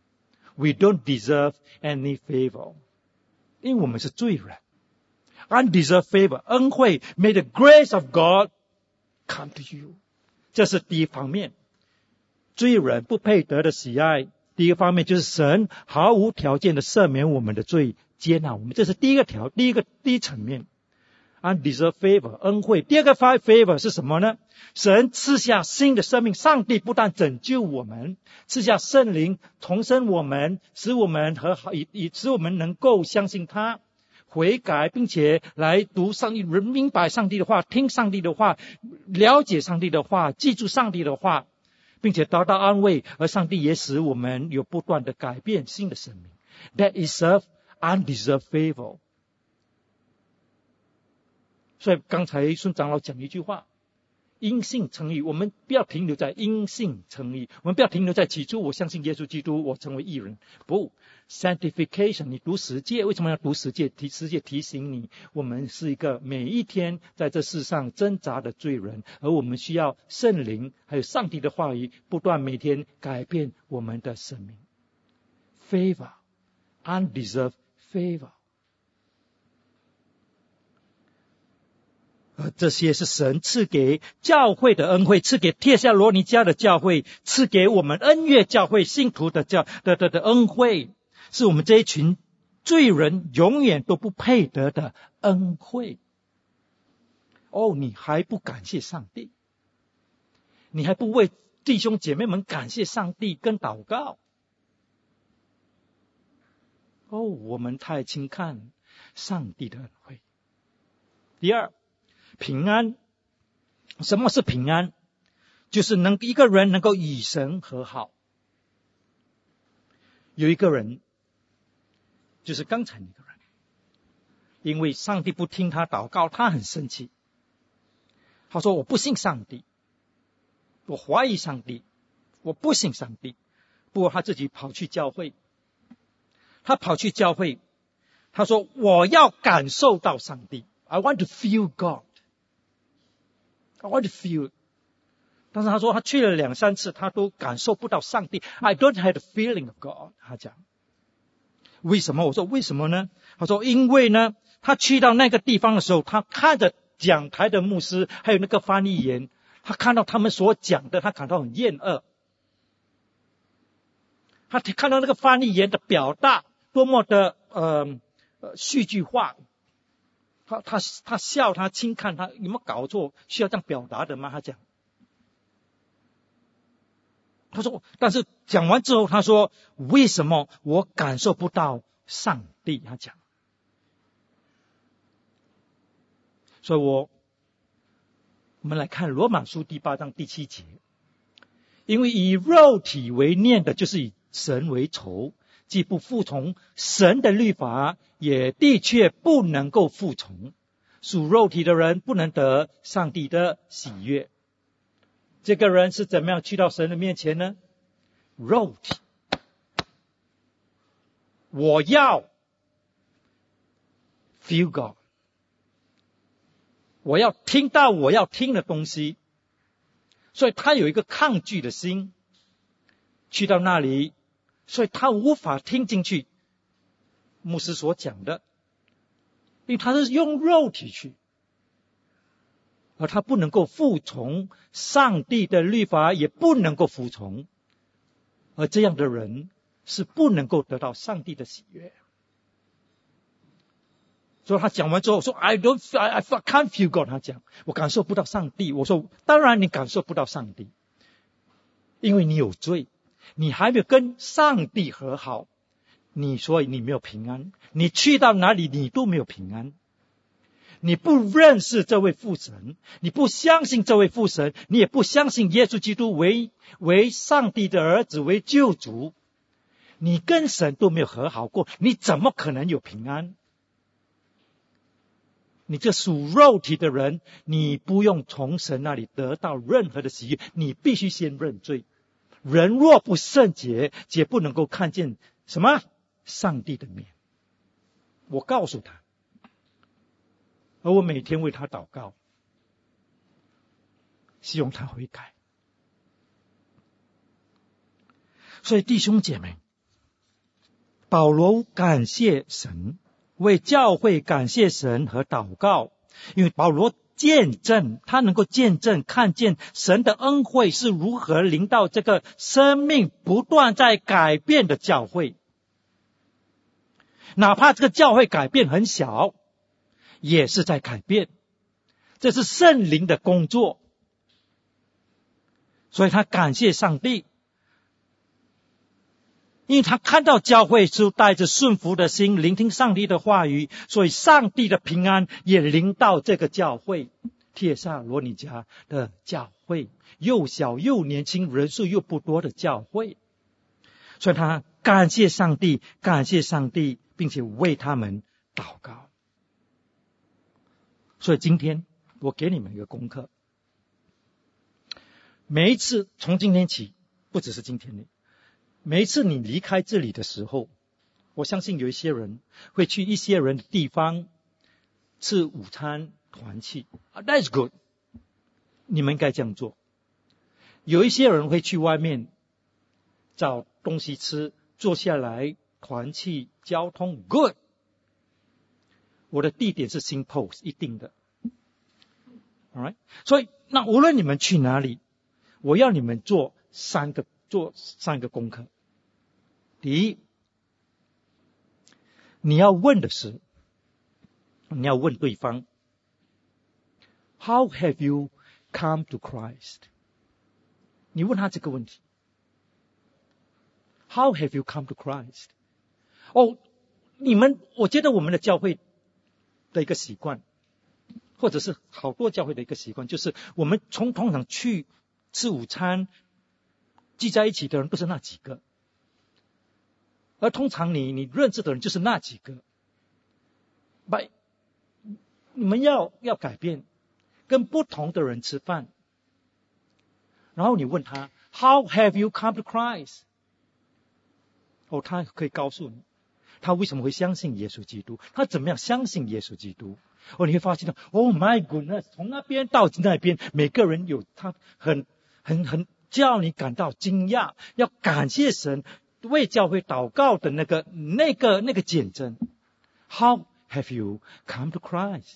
we don't deserve any favor， 因为我们是罪人。Undeserved favor， 恩惠 ，May the grace of God come to you。 这是第一方面，罪人不配得的喜爱。第一个方面就是神毫无条件的赦免我们的罪，接纳我们，这是第一层面。Undeserved favor， 恩惠。第二个 favor 是什么呢？神赐下新的生命，上帝不但拯救我们，赐下圣灵重生我们，使我们和好，使我们能够相信他，悔改，并且来读上帝，明白上帝的话，听上帝的话，了解上帝的话，记住上帝的话，并且得到安慰，而上帝也使我们有不断的改变新的生命。That is undeserved favor。所以刚才孙长老讲一句话，因信称义，我们不要停留在因信称义，我们不要停留在起初我相信耶稣基督，我成为义人。不， sanctification， 你读十诫，为什么要读十诫？十诫提醒你，我们是一个每一天在这世上挣扎的罪人，而我们需要圣灵还有上帝的话语不断每天改变我们的生命。 Favor， undeserved favor。 这些是神赐给教会的恩惠，赐给帖撒罗尼迦的教会，赐给我们恩悦教会信徒的恩惠，是我们这一群罪人永远都不配得的恩惠。哦，你还不感谢上帝？你还不为弟兄姐妹们感谢上帝跟祷告？哦，我们太轻看上帝的恩惠。第二，平安。什么是平安？就是一个人能够与神和好。有一个人，就是刚才那个人，因为上帝不听他祷告，他很生气。他说我不信上帝，我怀疑上帝，我不信上帝。不过他自己跑去教会，他说我要感受到上帝， I want to feel God， I want to feel。 但是他说他去了2-3次，他都感受不到上帝， I don't have the feeling of God。 他讲为什么？我说为什么呢？他说因为呢，他去到那个地方的时候，他看着讲台的牧师还有那个翻译员，他看到他们所讲的，他感到很厌恶。他看到那个翻译员的表达多么的戏剧化，他笑，他轻看，他有没有搞错？需要这样表达的吗？他说，但是讲完之后，他说为什么我感受不到上帝？他讲，所以我们来看罗马书第8章第7节，因为以肉体为念的，就是以神为仇，既不服从神的律法，也的确不能够服从。属肉体的人不能得上帝的喜悦。这个人是怎么样去到神的面前呢？肉体，我要 feel God， 我要听到我要听的东西，所以他有一个抗拒的心，去到那里，所以他无法听进去牧师所讲的，因为他是用肉体去，而他不能够服从上帝的律法，也不能够服从，而这样的人是不能够得到上帝的喜悦。所以他讲完之后说 I can't feel God， 他讲我感受不到上帝。我说当然你感受不到上帝，因为你有罪，你还没有跟上帝和好，所以你没有平安，你去到哪里你都没有平安。你不认识这位父神，你不相信这位父神，你也不相信耶稣基督为上帝的儿子，为救主，你跟神都没有和好过，你怎么可能有平安？你这属肉体的人，你不用从神那里得到任何的喜悦，你必须先认罪。人若不圣洁，也不能够看见什么？上帝的面。我告诉他，而我每天为他祷告，希望他悔改。所以弟兄姐妹，保罗感谢神，为教会感谢神和祷告，因为保罗见证，他能够见证看见神的恩惠是如何临到这个生命不断在改变的教会。哪怕这个教会改变很小，也是在改变，这是圣灵的工作。所以他感谢上帝，因为他看到教会是带着顺服的心聆听上帝的话语，所以上帝的平安也临到这个教会，帖撒罗尼迦的教会，又小又年轻，人数又不多的教会。所以他感谢上帝，并且为他们祷告。所以今天我给你们一个功课，每一次从今天起，不只是今天，每一次你离开这里的时候，我相信有一些人会去一些人的地方吃午餐团契， That's good， 你们应该这样做。有一些人会去外面找东西吃，坐下来团契交通， Good。 我的地点是新 post 一定的， Alright? 所以那无论你们去哪里，我要你们做三个功课。第一，你要问对方 How have you come to Christ? 你问他这个问题 How have you come to Christ? 我觉得我们的教会的一个习惯，或者是好多教会的一个习惯，就是我们通常去吃午餐聚在一起的人都是那几个，而通常你认识的人就是那几个。你们要改变，跟不同的人吃饭，然后你问他 How have you come to Christ? 他可以告诉你他为什么会相信耶稣基督，他怎么样相信耶稣基督。你会发现Oh my goodness， 从那边到那边，每个人有他很叫你感到惊讶，要感谢神，为教会祷告的那个见证。How have you come to Christ?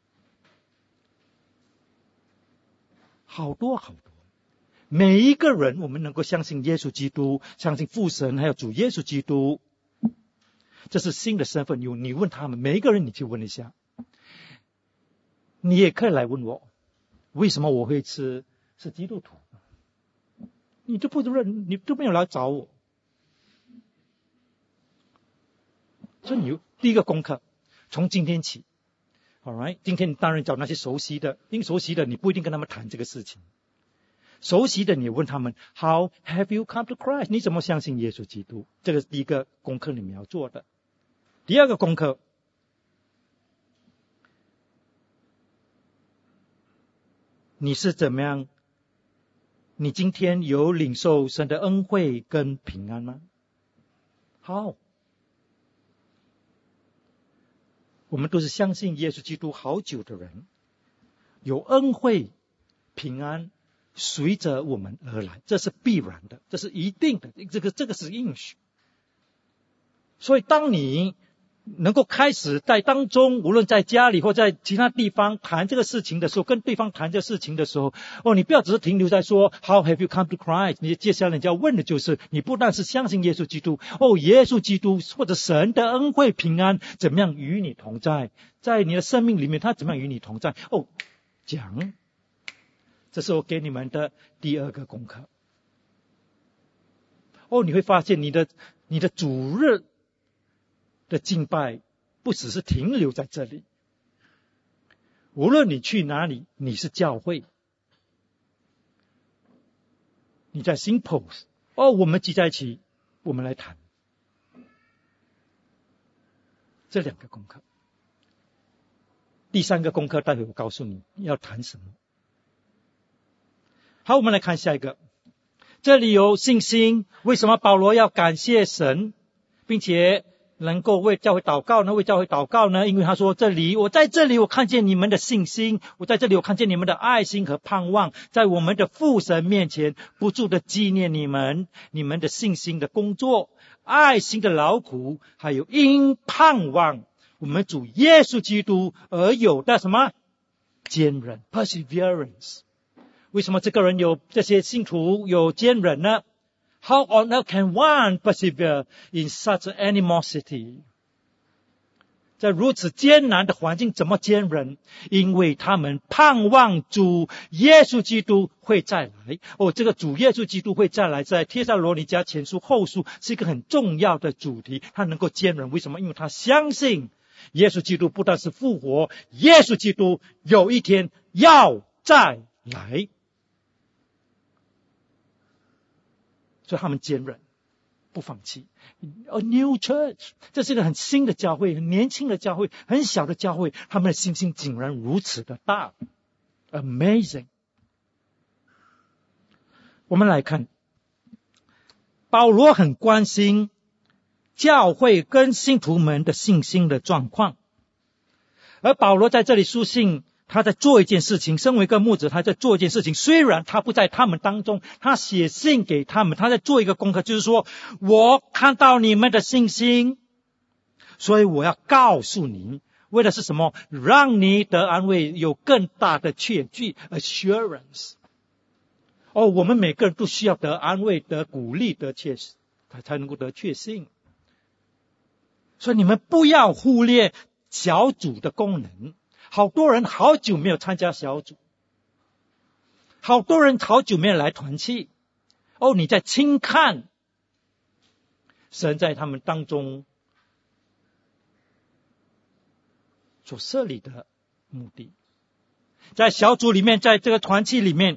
好多，每一个人我们能够相信耶稣基督，相信父神还有主耶稣基督，这是新的身份。你问他们，每一个人你去问一下。你也可以来问我，为什么我会是基督徒？你都没有来找我。所以第一个功课，从今天起 ，alright， 今天你当然找那些熟悉的，因为熟悉的你不一定跟他们谈这个事情。熟悉的你问他们 How have you come to Christ? 你怎么相信耶稣基督？这个是第一个功课你们要做的。第二个功课，你是怎么样？你今天有领受神的恩惠跟平安吗？好，我们都是相信耶稣基督好久的人，有恩惠平安随着我们而来，这是必然的，这是一定的，这个是应许。所以当你能够开始在当中，无论在家里或在其他地方谈这个事情的时候，跟对方谈这个事情的时候，你不要只是停留在说 How have you come to Christ? 你接下来你要问的就是，你不但是相信耶稣基督，耶稣基督或者神的恩惠平安怎么样与你同在，在你的生命里面他怎么样与你同在，讲，这是我给你们的第二个功课。你会发现你的主日的敬拜不只是停留在这里，无论你去哪里，你是教会，你在 Sympost， 我们聚在一起，我们来谈这两个功课。第三个功课待会我告诉你要谈什么。好，我们来看下一个。这里有信心，为什么保罗要感谢神，并且能够为教会祷告呢？为教会祷告呢？因为他说我在这里我看见你们的信心，我在这里我看见你们的爱心和盼望，在我们的父神面前不住的纪念你们的信心的工作，爱心的劳苦，还有因盼望我们主耶稣基督而有的什么坚韧 perseverance。 为什么这个人有这些信徒有坚韧呢？ How on earth can one persevere in such animosity? 在如此艰难的环境怎么坚韧？因为他们盼望主耶稣基督会再来。这个主耶稣基督会再来，在帖撒罗尼迦前书后书是一个很重要的主题。他能够坚韧，为什么？因为他相信耶稣基督不但是复活，耶稣基督有一天要再来。所以他们坚韧，不放弃。A new church， 这是一个很新的教会，很年轻的教会，很小的教会，他们的信心竟然如此的大 ，amazing。我们来看，保罗很关心教会跟信徒们的信心的状况，而保罗在这里书信。他在做一件事情，身为一个牧者，他在做一件事情。虽然他不在他们当中，他写信给他们，他在做一个功课，就是说，我看到你们的信心，所以我要告诉你， 为的是什么？让你得安慰，有更大的确据 assurance。我们每个人都需要得安慰、得鼓励、得确信，才能够得确信。所以你们不要忽略小组的功能。好多人好久没有参加小组，好多人好久没有来团契。你在轻看神在他们当中所设立的目的。在小组里面，在这个团契里面，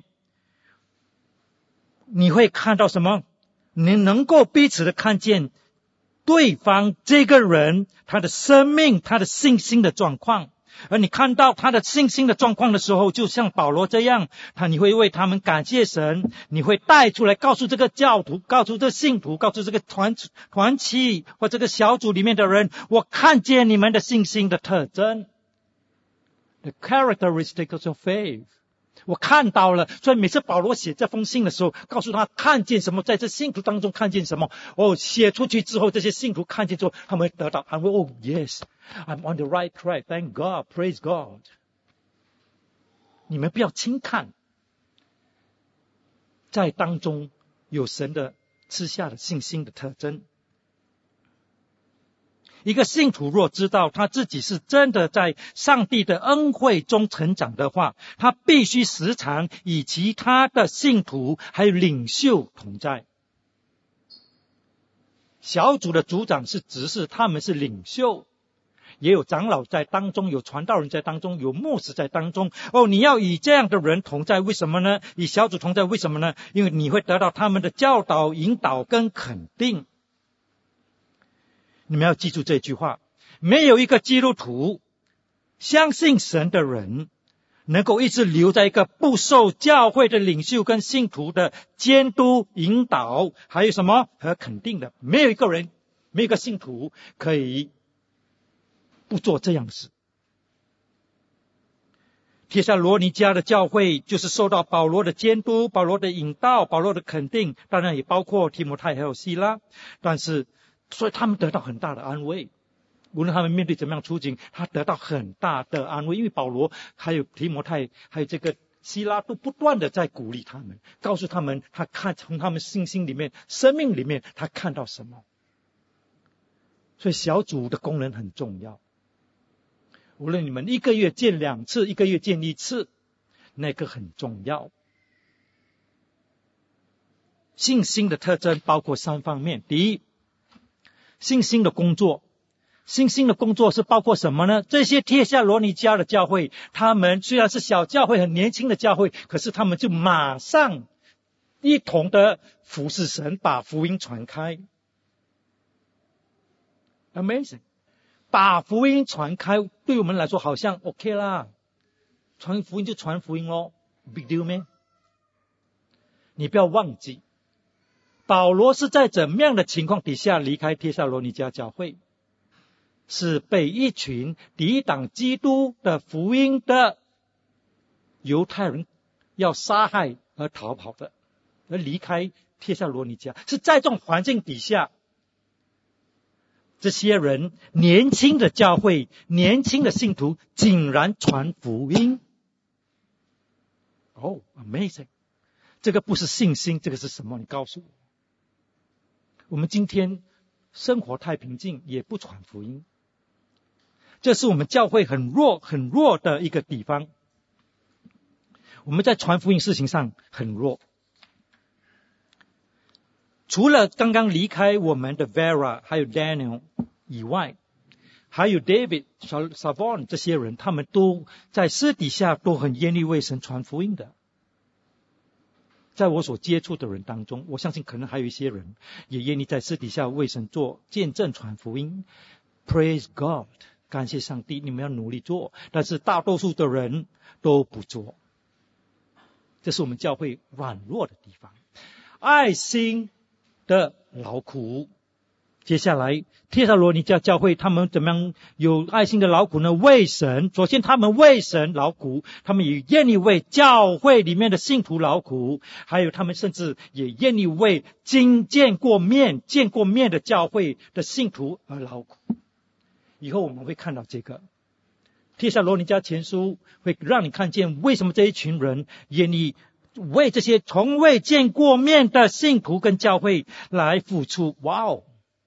你会看到什么？你能够彼此的看见对方这个人他的生命、他的信心的状况。而你看到他的信心的状况的时候，就像保罗这样，你会为他们感谢神，你会带出来告诉这个教徒，告诉这个信徒，告诉这个团契或这个小组里面的人，我看见你们的信心的特征 ，the characteristics of faith。我看到了。所以每次保罗写这封信的时候，告诉他看见什么，在这信徒当中看见什么。写出去之后，这些信徒看见之后，他们会得到安慰。Yes, I'm on the right track. Thank God, praise God。你们不要轻看，在当中有神的赐下的信心的特征。一个信徒若知道他自己是真的在上帝的恩惠中成长的话，他必须时常与其他的信徒还有领袖同在。小组的组长是指示他们是领袖，也有长老在当中，有传道人在当中，有牧师在当中。你要与这样的人同在，为什么呢？与小组同在，为什么呢？因为你会得到他们的教导、引导跟肯定。你们要记住这句话，没有一个基督徒相信神的人能够一直留在一个不受教会的领袖跟信徒的监督引导还有什么和肯定的。没有一个人，没有一个信徒可以不做这样的事。帖撒罗尼迦的教会就是受到保罗的监督、保罗的引导、保罗的肯定，当然也包括提摩太还有希拉。所以他们得到很大的安慰，无论他们面对怎么样处境，他得到很大的安慰。因为保罗还有提摩太还有这个希拉都不断的在鼓励他们，告诉他们他看从他们信心里面、生命里面他看到什么。所以小组的功能很重要。无论你们一个月见2次，一个月见1次，那个很重要。信心的特征包括3方面。第一，信心的工作。信心的工作是包括什么呢？这些帖撒罗尼迦的教会，他们虽然是小教会，很年轻的教会，可是他们就马上一同的服侍神，把福音传开。Amazing。 把福音传开对我们来说好像 OK 啦，传福音就传福音咯， Big deal 咩？你不要忘记保罗是在怎么样的情况底下离开帖撒罗尼迦教会，是被一群抵挡基督的福音的犹太人要杀害而逃跑的，而离开帖撒罗尼迦。是在这种环境底下，这些人年轻的教会、年轻的信徒竟然传福音。Amazing。 这个不是信心，这个是什么？你告诉我。我们今天生活太平静，也不传福音，这是我们教会很弱的一个地方。我们在传福音事情上很弱。除了刚刚离开我们的 Vera 还有 Daniel 以外，还有 David、Savon 这些人，他们都在私底下都很愿意为神传福音的。在我所接触的人当中，我相信可能还有一些人也愿意在私底下为神做见证传福音。 Praise God， 感谢上帝，你们要努力做，但是大多数的人都不做。这是我们教会软弱的地方。爱心的劳苦。接下来帖撒罗尼迦教会他们怎么样有爱心的劳苦呢？为神，首先他们为神劳苦，他们也愿意为教会里面的信徒劳苦，还有他们甚至也愿意为见过面的教会的信徒而劳苦。以后我们会看到这个帖撒罗尼迦前书会让你看见为什么这一群人愿意为这些从未见过面的信徒跟教会来付出。哇哦，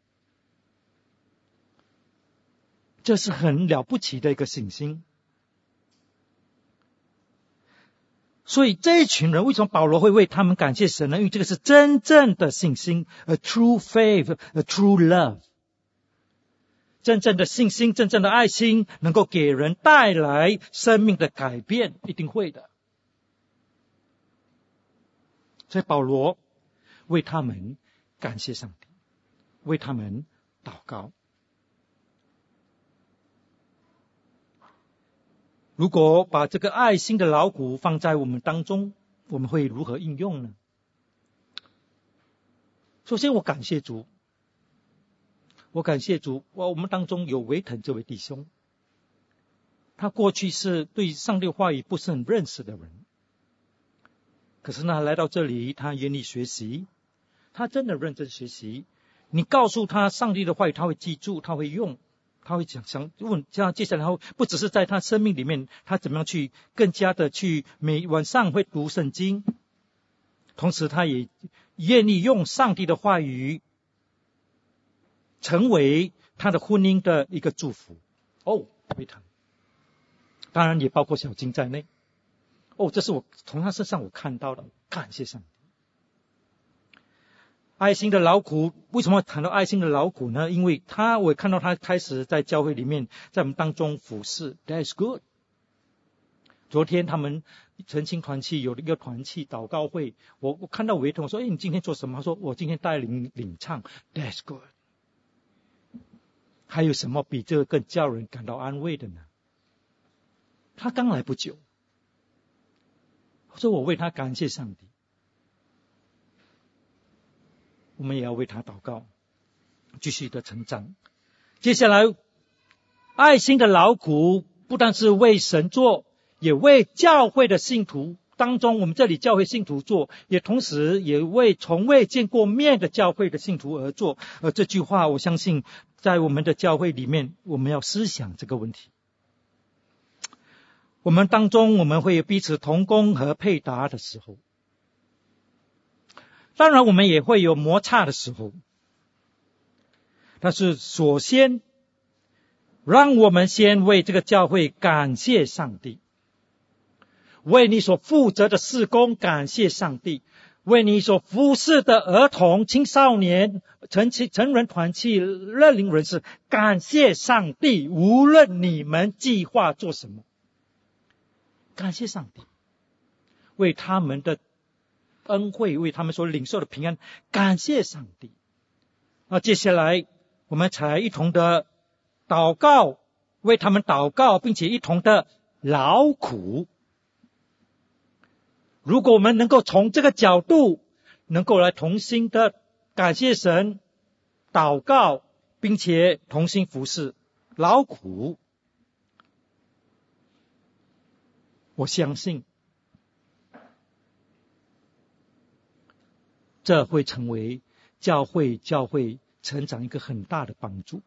这是很了不起的一个信心。所以这一群人为什么保罗会为他们感谢神呢？因为这个是真正的信心 ，a true faith, a true love。真正的信心，真正的爱心，能够给人带来生命的改变，一定会的。所以保罗为他们感谢上帝，为他们祷告。如果把这个爱心的劳苦放在我们当中，我们会如何应用呢？首先我感谢主，我们当中有维腾这位弟兄，他过去是对上帝话语不是很认识的人，可是呢来到这里他愿意学习，他真的认真学习。你告诉他上帝的话语，他会记住，他会用，他会想问，这样接下来后不只是在他生命里面，他怎么样去更加的去每晚上会读圣经，同时他也愿意用上帝的话语成为他的婚姻的一个祝福。非常，当然也包括小金在内。这是我从他身上我看到的，感谢上帝。爱心的劳苦，为什么谈到爱心的劳苦呢？因为我看到他开始在教会里面，在我们当中服侍 ，That's good。昨天他们晨星团契有一个团契祷告会，我看到维腾，我说：“你今天做什么？”他说：“我今天带领唱 ，That's good。”还有什么比这个更叫人感到安慰的呢？他刚来不久，所以我为他感谢上帝。我们也要为他祷告，继续的成长。接下来，爱心的劳苦不但是为神做，也为教会的信徒当中，我们这里教会信徒做，也同时也为从未见过面的教会的信徒而做。这句话我相信在我们的教会里面，我们要思想这个问题。我们当中我们会有彼此同工和配搭的时候，当然我们也会有摩擦的时候，但是首先让我们先为这个教会感谢上帝，为你所负责的事工感谢上帝，为你所服侍的儿童、青少年、成人团契、乐龄人士感谢上帝。无论你们计划做什么，感谢上帝，为他们的恩惠，为他们所领受的平安感谢上帝。接下来我们才一同的祷告，为他们祷告，并且一同的劳苦。如果我们能够从这个角度能够来同心的感谢神、祷告，并且同心服侍、劳苦，我相信这会成为教会成长一个很大的帮助。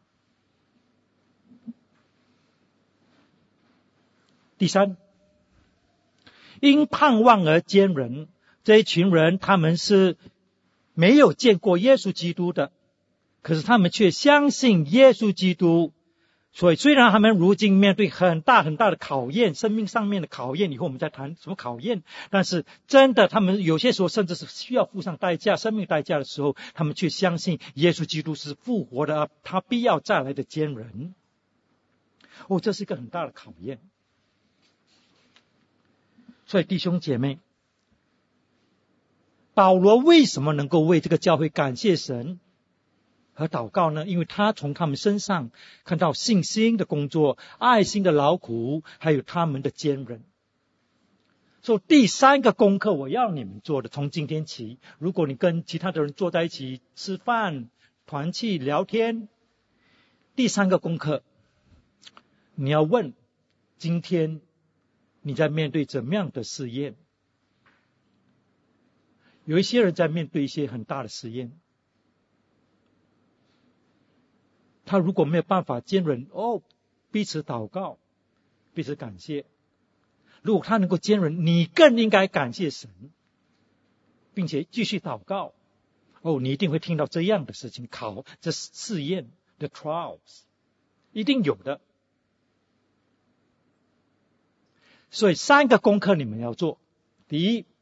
第三，因盼望而坚忍，这一群人他们是没有见过耶稣基督的，可是他们却相信耶稣基督。所以虽然他们如今面对很大很大的考验，生命上面的考验，以后我们再谈什么考验，但是真的他们有些时候甚至是需要付上代价，生命代价的时候，他们却相信耶稣基督是复活的，他必要再来的坚人。这是一个很大的考验。所以弟兄姐妹，保罗为什么能够为这个教会感谢神和祷告呢？因为他从他们身上看到信心的工作、爱心的劳苦，还有他们的坚韧。所以第三个功课我要你们做的，从今天起，如果你跟其他的人坐在一起吃饭、团契、聊天，第三个功课，你要问，今天你在面对怎么样的试验？有一些人在面对一些很大的试验，他如果没有办法坚忍，彼此祷告， 彼此感谢。如果他能够坚韧，你更应该感谢神，并且继续祷告。你一定会听到这样的事情，这试验 the trials 一定有的。所以3个功课你们要做。第一，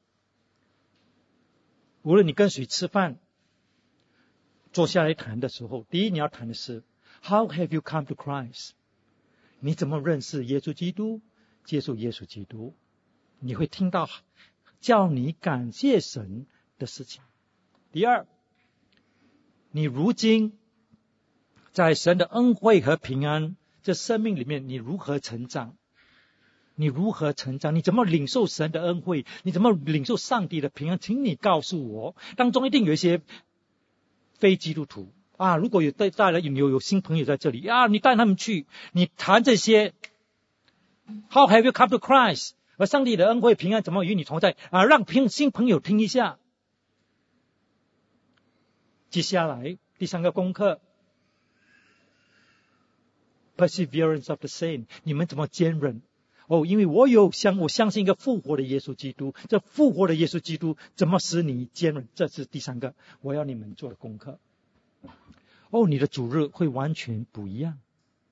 无论你跟谁吃饭，坐下来谈的时候，第一你要谈的是 How have you come to Christ？ 你怎么认识耶稣基督，接受耶稣基督？你会听到叫你感谢神的事情。第二，你如今在神的恩惠和平安这生命里面，你如何成长？你如何成长？你怎么领受神的恩惠？你怎么领受上帝的平安？请你告诉我。当中一定有一些非基督徒啊，如果有带来有新朋友在这里啊，你带他们去，你谈这些 How have you come to Christ？ 而上帝的恩惠平安怎么与你同在啊？让新朋友听一下。接下来第3个功课 Perseverance of the saint， 你们怎么坚韧？因为我相信一个复活的耶稣基督，这复活的耶稣基督怎么使你坚韧？这是第3个我要你们做的功课。你的主日会完全不一样。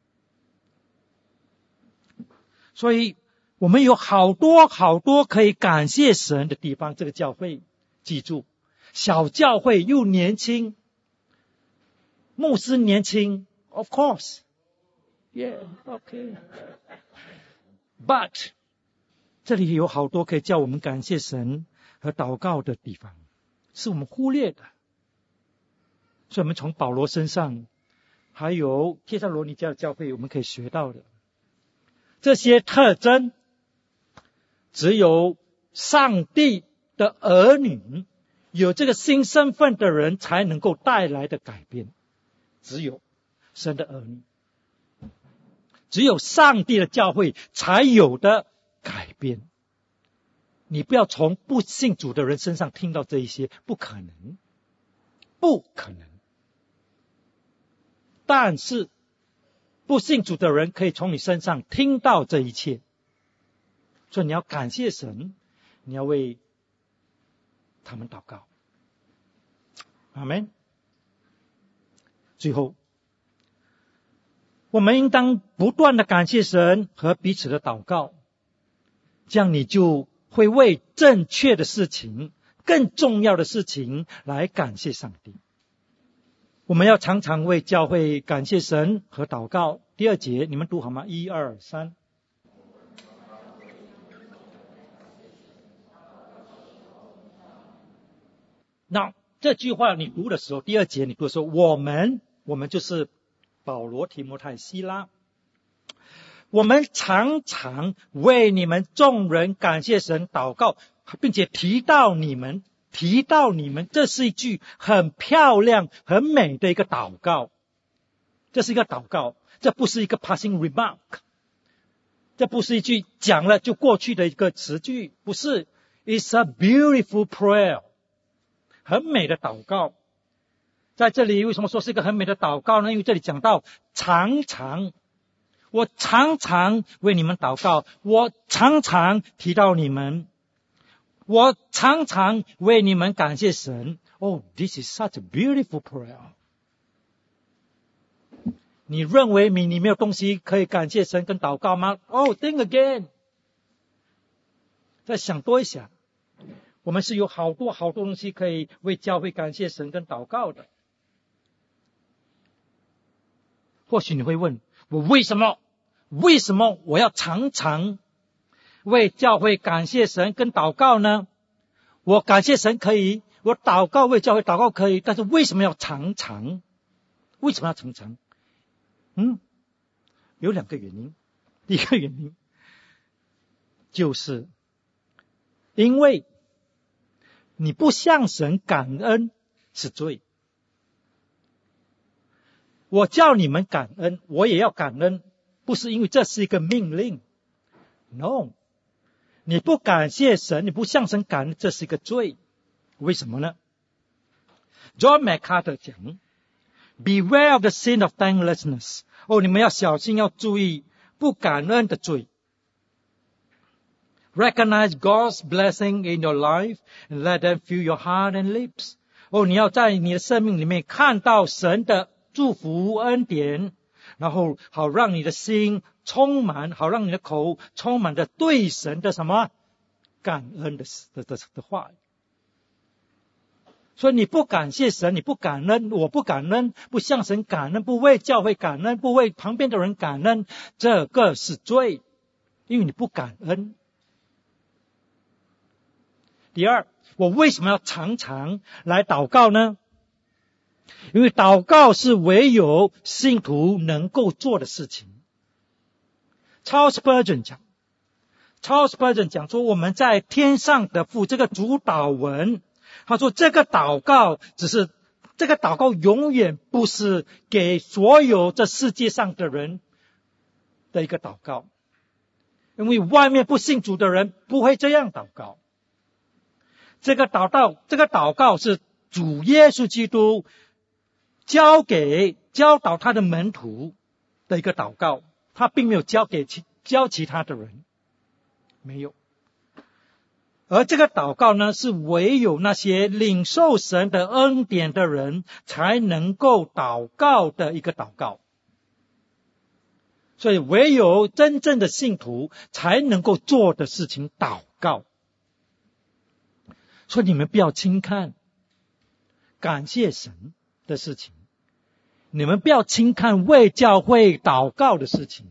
所以我们有好多可以感谢神的地方。这个教会记住，小教会又年轻，牧师年轻 Of course Yeah okay But 这里有好多可以叫我们感谢神和祷告的地方，是我们忽略的。所以我们从保罗身上还有帖撒罗尼迦的教会我们可以学到的这些特征，只有上帝的儿女，有这个新身份的人才能够带来的改变。只有神的儿女，只有上帝的教会才有的改变。你不要从不信主的人身上听到这一些，不可能。但是不信主的人可以从你身上听到这一切，所以你要感谢神，你要为他们祷告。阿们。最后，我们应当不断的感谢神和彼此的祷告，这样你就会为正确的事情、更重要的事情来感谢上帝。我们要常常为教会感谢神和祷告。第2节你们读好吗？1、2、3。那这句话你读的时候，第2节你读的时候，我们就是保罗、提摩太、希拉，我们常常为你们众人感谢神祷告，并且提到你们，这是一句很漂亮很美的一个祷告。这是一个祷告，这不是一个 passing remark， 这不是一句讲了就过去的一个词句，不是。 It's a beautiful prayer， 很美的祷告。在这里为什么说是一个很美的祷告呢？因为这里讲到我常常为你们祷告，我常常提到你们，我常常为你们感谢神。this is such a beautiful prayer。 你认为你没有东西可以感谢神跟祷告吗？think again， 再想多一想，我们是有好多东西可以为教会感谢神跟祷告的。或许你会问我，为什么我要常常为教会感谢神跟祷告呢？我感谢神可以，我祷告为教会祷告可以，但是为什么要常常？有2个原因。第一个原因就是因为你不向神感恩是罪。我叫你们感恩，我也要感恩，不是因为这是一个命令。No， 你不感谢神，你不向神感恩，这是一个罪。为什么呢？ John MacArthur 讲 Beware of the sin of thanklessness。 你们要小心，要注意不感恩的罪。 Recognize God's blessing in your life and let them fill your heart and lips. 你要在你的生命里面看到神的祝福恩典，然后好让你的心充满，好让你的口充满着对神的什么感恩的话。所以你不感谢神，你不感恩，我不感恩，不向神感恩，不为教会感恩，不为旁边的人感恩，这个是罪，因为你不感恩。第二，我为什么要常常来祷告呢？因为祷告是唯有信徒能够做的事情。Charles Spurgeon 讲说，我们在天上的父，这个主祷文，他说这个祷告永远不是给所有这世界上的人的一个祷告，因为外面不信主的人不会这样祷告。这个祷告是主耶稣基督教导他的门徒的一个祷告，他并没有教其他的人，没有。而这个祷告呢，是唯有那些领受神的恩典的人才能够祷告的一个祷告。所以唯有真正的信徒才能够做的事情，祷告。所以你们不要轻看感谢神的事情，你们不要轻看为教会祷告的事情。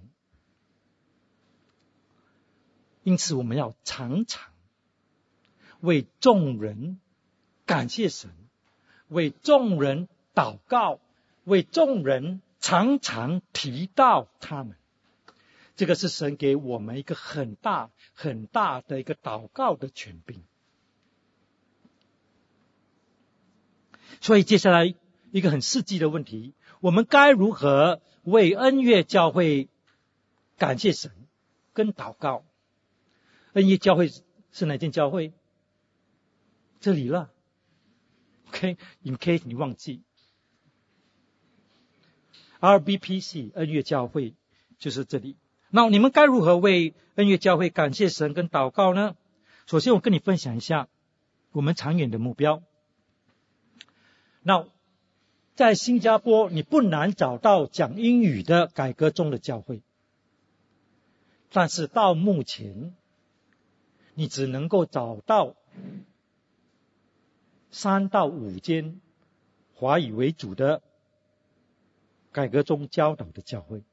因此我们要常常为众人感谢神，为众人祷告，为众人常常提到他们。这个是神给我们一个很大很大的一个祷告的权柄。所以接下来一个很实际的问题，我们该如何为恩悦教会感谢神跟祷告？恩悦教会是哪间教会？这里了。OK，in case 你忘记 ，RBPC 恩悦教会就是这里。那你们该如何为恩悦教会感谢神跟祷告呢？首先我跟你分享一下我们长远的目标。那在新加坡你不难找到讲英语的改革中的教会，但是到目前你只能够找到3到5间华语为主的改革中教导的教会。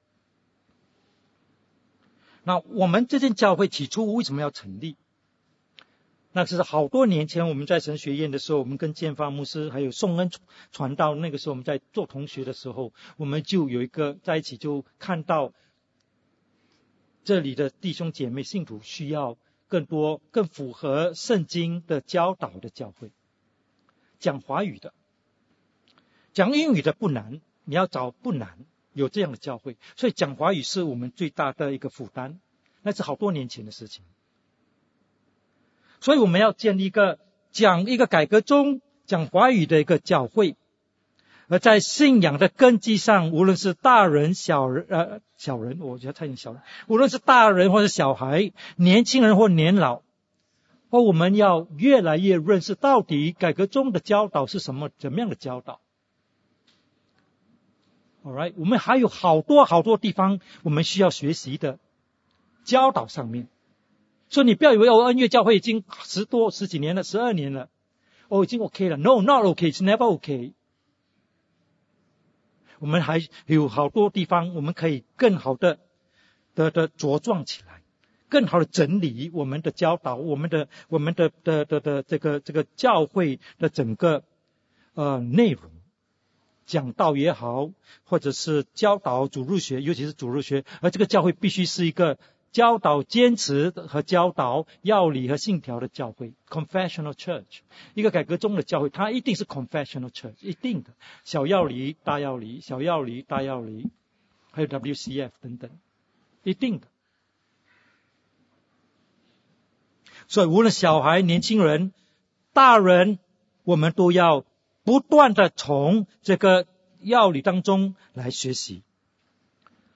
那我们这间教会起初为什么要成立？那是好多年前我们在神学院的时候，我们跟建发牧师还有宋恩传道，那个时候我们在做同学的时候，我们就有一个在一起就看到这里的弟兄姐妹信徒需要更多更符合圣经的教导的教会。讲华语的，讲英语的不难，你要找不难，有这样的教会。所以讲华语是我们最大的一个负担，那是好多年前的事情。所以我们要建立讲一个改革中讲华语的一个教会，而在信仰的根基上，无论是大人小人，我觉得太小人，无论是大人或者小孩，年轻人或年老，我们要越来越认识到底改革中的教导是怎么样的教导。Alright， 我们还有好多地方我们需要学习的教导上面。所以你不要以为恩悦教会已经十几年了，12年了，已经 OK 了。No, not OK, it's never OK。我们还有好多地方我们可以更好的茁壮起来，更好的整理我们的教导，我们的这个教会的整个内容，讲道也好，或者是教导主日学，尤其是主日学，而这个教会必须是一个教导坚持和教导要理和信条的教会 confessional church。 一个改革中的教会它一定是 confessional church， 一定的，小要理大要理，小要理大要理，还有 WCF 等等，一定的。所以无论小孩年轻人大人，我们都要不断的从这个要理当中来学习。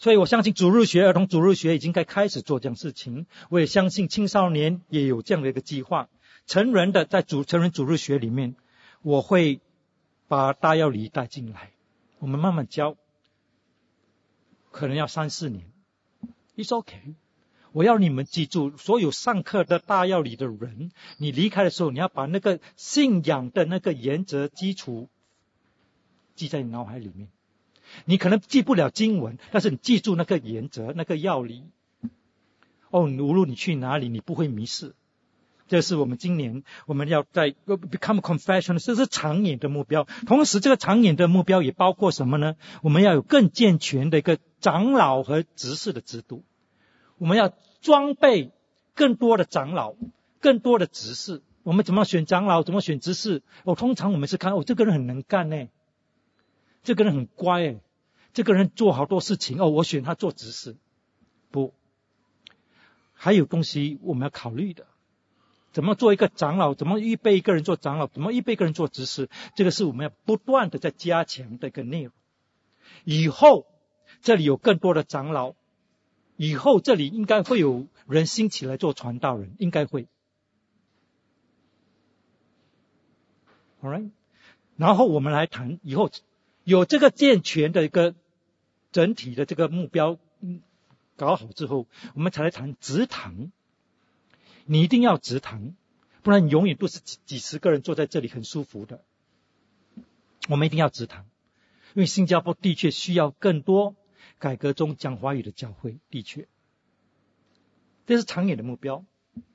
所以我相信主日学、儿童主日学已经该开始做这样事情。我也相信青少年也有这样的一个计划。成人的在成人主日学里面，我会把大要礼带进来，我们慢慢教，可能要3-4年。It's okay。我要你们记住，所有上课的大要礼的人，你离开的时候，你要把那个信仰的那个原则基础记在你脑海里面。你可能记不了经文，但是你记住那个原则、那个要理。无论你去哪里，你不会迷失。这是我们今年我们要在 become confessional， 这是长远的目标。同时这个长远的目标也包括什么呢？我们要有更健全的一个长老和执事的制度。我们要装备更多的长老，更多的执事。我们怎么选长老，怎么选执事？通常我们是看这个人很能干呢，这个人很乖这个人做好多事情我选他做执事。不，还有东西我们要考虑的。怎么做一个长老，怎么预备一个人做长老，怎么预备一个人做执事，这个是我们要不断的在加强的一个内容。以后这里有更多的长老，以后这里应该会有人兴起来做传道人，应该会。Alright， 然后我们来谈以后有这个健全的一个整体的这个目标搞好之后，我们才来谈职堂。你一定要职堂，不然你永远都是几十个人坐在这里很舒服的。我们一定要职堂，因为新加坡的确需要更多改革中讲华语的教会，的确，这是长远的目标。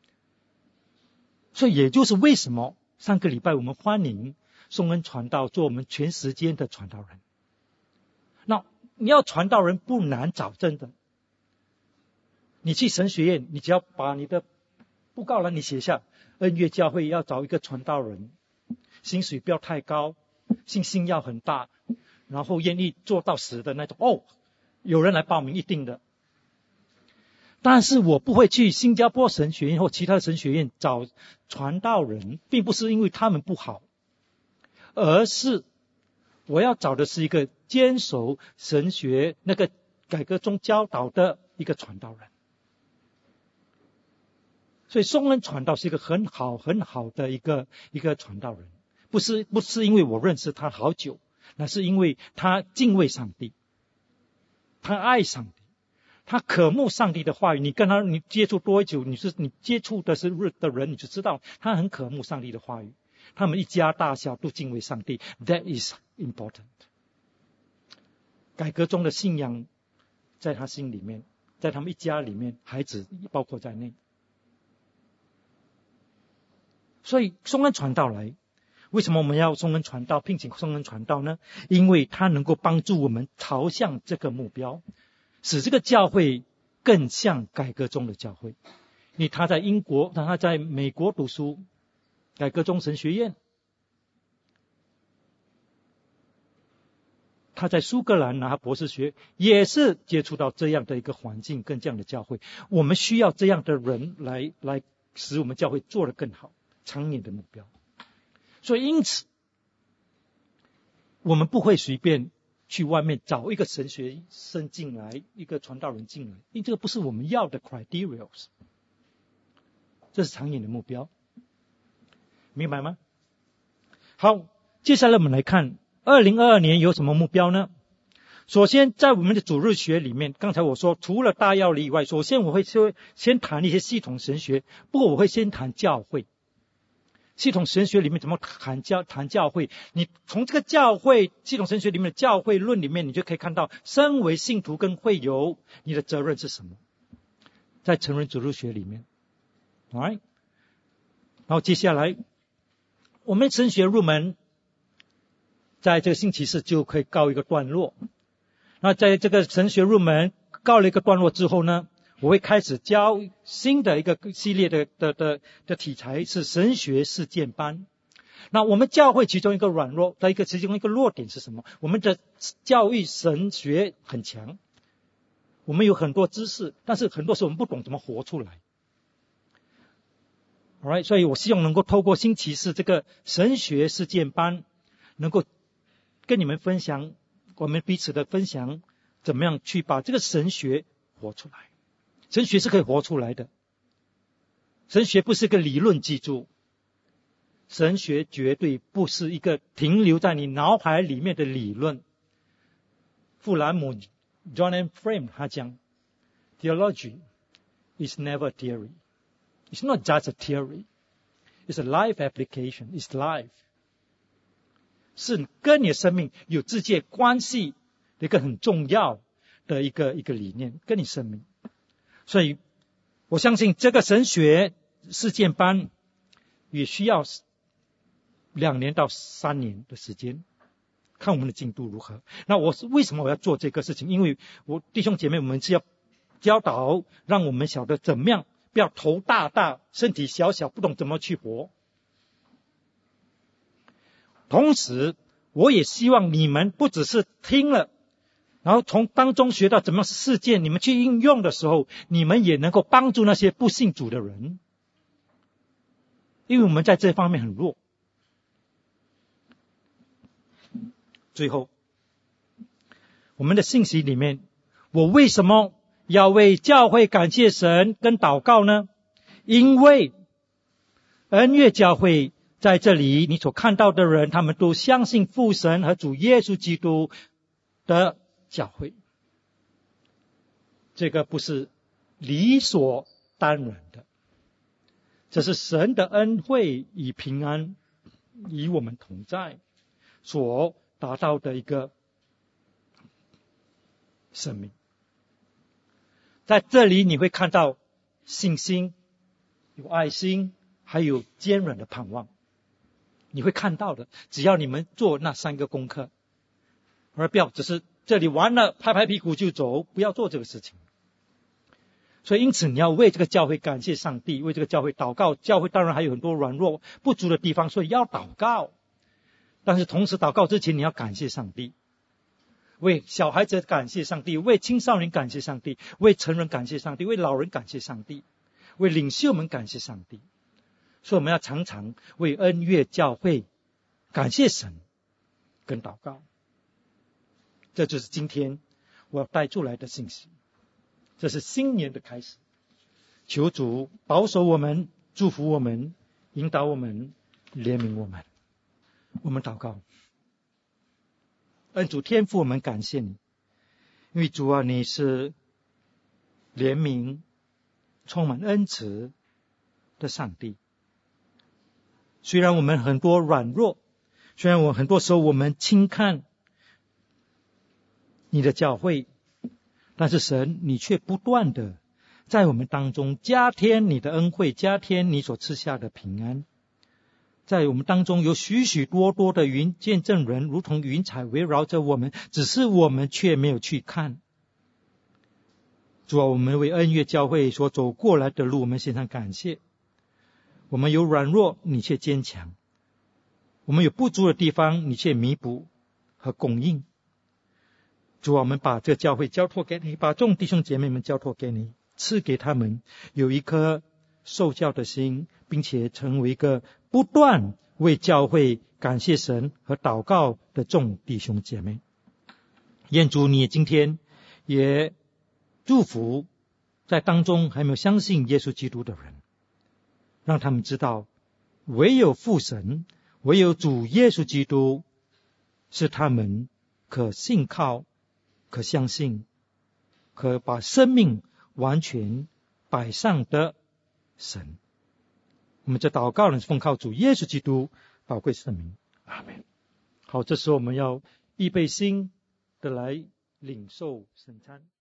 所以也就是为什么上个礼拜我们欢迎宋恩传道做我们全时间的传道人。那你要传道人不难找，真的。你去神学院，你只要把你的布告栏你写下恩悦教会要找一个传道人，薪水不要太高，信心要很大，然后愿意做到死的那种有人来报名一定的。但是我不会去新加坡神学院或其他的神学院找传道人，并不是因为他们不好，而是我要找的是一个坚守神学那个改革中教导的一个传道人。所以宋恩传道是一个很好的一个传道人，不是因为我认识他好久，那是因为他敬畏上帝，他爱上帝，他渴慕上帝的话语。你跟他你接触多久，你接触的是的人，你就知道他很渴慕上帝的话语。他们一家大小都敬畏上帝 ，That is important。改革中的信仰在他心里面，在他们一家里面，孩子包括在内。所以宋恩传道来，为什么我们要宋恩传道，聘请宋恩传道呢？因为他能够帮助我们朝向这个目标，使这个教会更像改革中的教会。因为他在英国，他在美国读书，改革中神学院，他在苏格兰拿博士学，也是接触到这样的一个环境跟这样的教会。我们需要这样的人来使我们教会做得更好，长远的目标。所以因此我们不会随便去外面找一个神学生进来，一个传道人进来，因为这个不是我们要的 criteria， 这是长远的目标，明白吗？好，接下来我们来看2022年有什么目标呢？首先在我们的主日学里面，刚才我说除了大要理以外，首先我会先谈一些系统神学，不过我会先谈教会。系统神学里面怎么谈教会，你从这个教会系统神学里面的教会论里面，你就可以看到身为信徒跟会友你的责任是什么，在成人主日学里面。 Alright， 然后接下来我们神学入门在这个星期四就可以告一个段落。那在这个神学入门告了一个段落之后呢，我会开始教新的一个系列的题材，是神学事件班。那我们教会其中一个软弱的其中一个弱点是什么？我们的教育神学很强，我们有很多知识，但是很多时候我们不懂怎么活出来。Alright， 所以我希望能够透过星期四这个神学事件班，能够跟你们分享我们彼此的分享， 怎么样去把这个神学活出来。神学是可以活出来的，神学不是一个理论记住，神学绝对不是一个停留在你脑海里面的理论。富兰姆 John M. Frame 他讲 Theology is never a theory. It's not just a theory. It's a life application. It's life. 是跟你的生命有直接关系的一个很重要的一个理念，跟你生命。所以我相信这个神学实践班也需要2年到3年的时间，看我们的进度如何。那为什么我要做这个事情？因为我弟兄姐妹，我们是要教导，让我们晓得怎么样，不要头大大，身体小小，不懂怎么去活。同时，我也希望你们不只是听了，然后从当中学到怎么样实践，你们去应用的时候，你们也能够帮助那些不信主的人，因为我们在这方面很弱。最后，我们的信息里面，我为什么要为教会感谢神跟祷告呢？因为恩悦教会在这里你所看到的人，他们都相信父神和主耶稣基督的教会。这个不是理所当然的，这是神的恩惠与平安与我们同在所达到的一个生命。在这里你会看到信心，有爱心，还有坚韧的盼望，你会看到的。只要你们做那3个功课，而不要只是这里完了拍拍屁股就走，不要做这个事情。所以因此你要为这个教会感谢上帝，为这个教会祷告。教会当然还有很多软弱不足的地方，所以要祷告。但是同时祷告之前你要感谢上帝，为小孩子感谢上帝，为青少年感谢上帝，为成人感谢上帝，为老人感谢上帝，为领袖们感谢上帝。所以我们要常常为恩悦教会感谢神跟祷告。这就是今天我要带出来的信息。这是新年的开始，求主保守我们，祝福我们，引导我们，怜悯我们。我们祷告。恩主天父，我们感谢你，因为主啊，你是怜悯充满恩慈的上帝。虽然我们很多软弱，虽然很多时候我们轻看你的教会，但是神，你却不断的在我们当中加添你的恩惠，加添你所赐下的平安。在我们当中有许许多多的见证人，如同云彩围绕着我们，只是我们却没有去看。主啊，我们为恩悦教会所走过来的路，我们献上感谢。我们有软弱，你却坚强；我们有不足的地方，你却弥补和供应。主啊，我们把这教会交托给你，把众弟兄姐妹们交托给你，赐给他们有一颗受教的心，并且成为一个不断为教会感谢神和祷告的众弟兄姐妹。愿主你今天也祝福在当中还没有相信耶稣基督的人，让他们知道唯有父神，唯有主耶稣基督是他们可信靠、可相信、可把生命完全摆上的神。我们这祷告呢，是奉靠主耶稣基督宝贵圣名，阿们。好，这时候我们要预备心的来领受圣餐。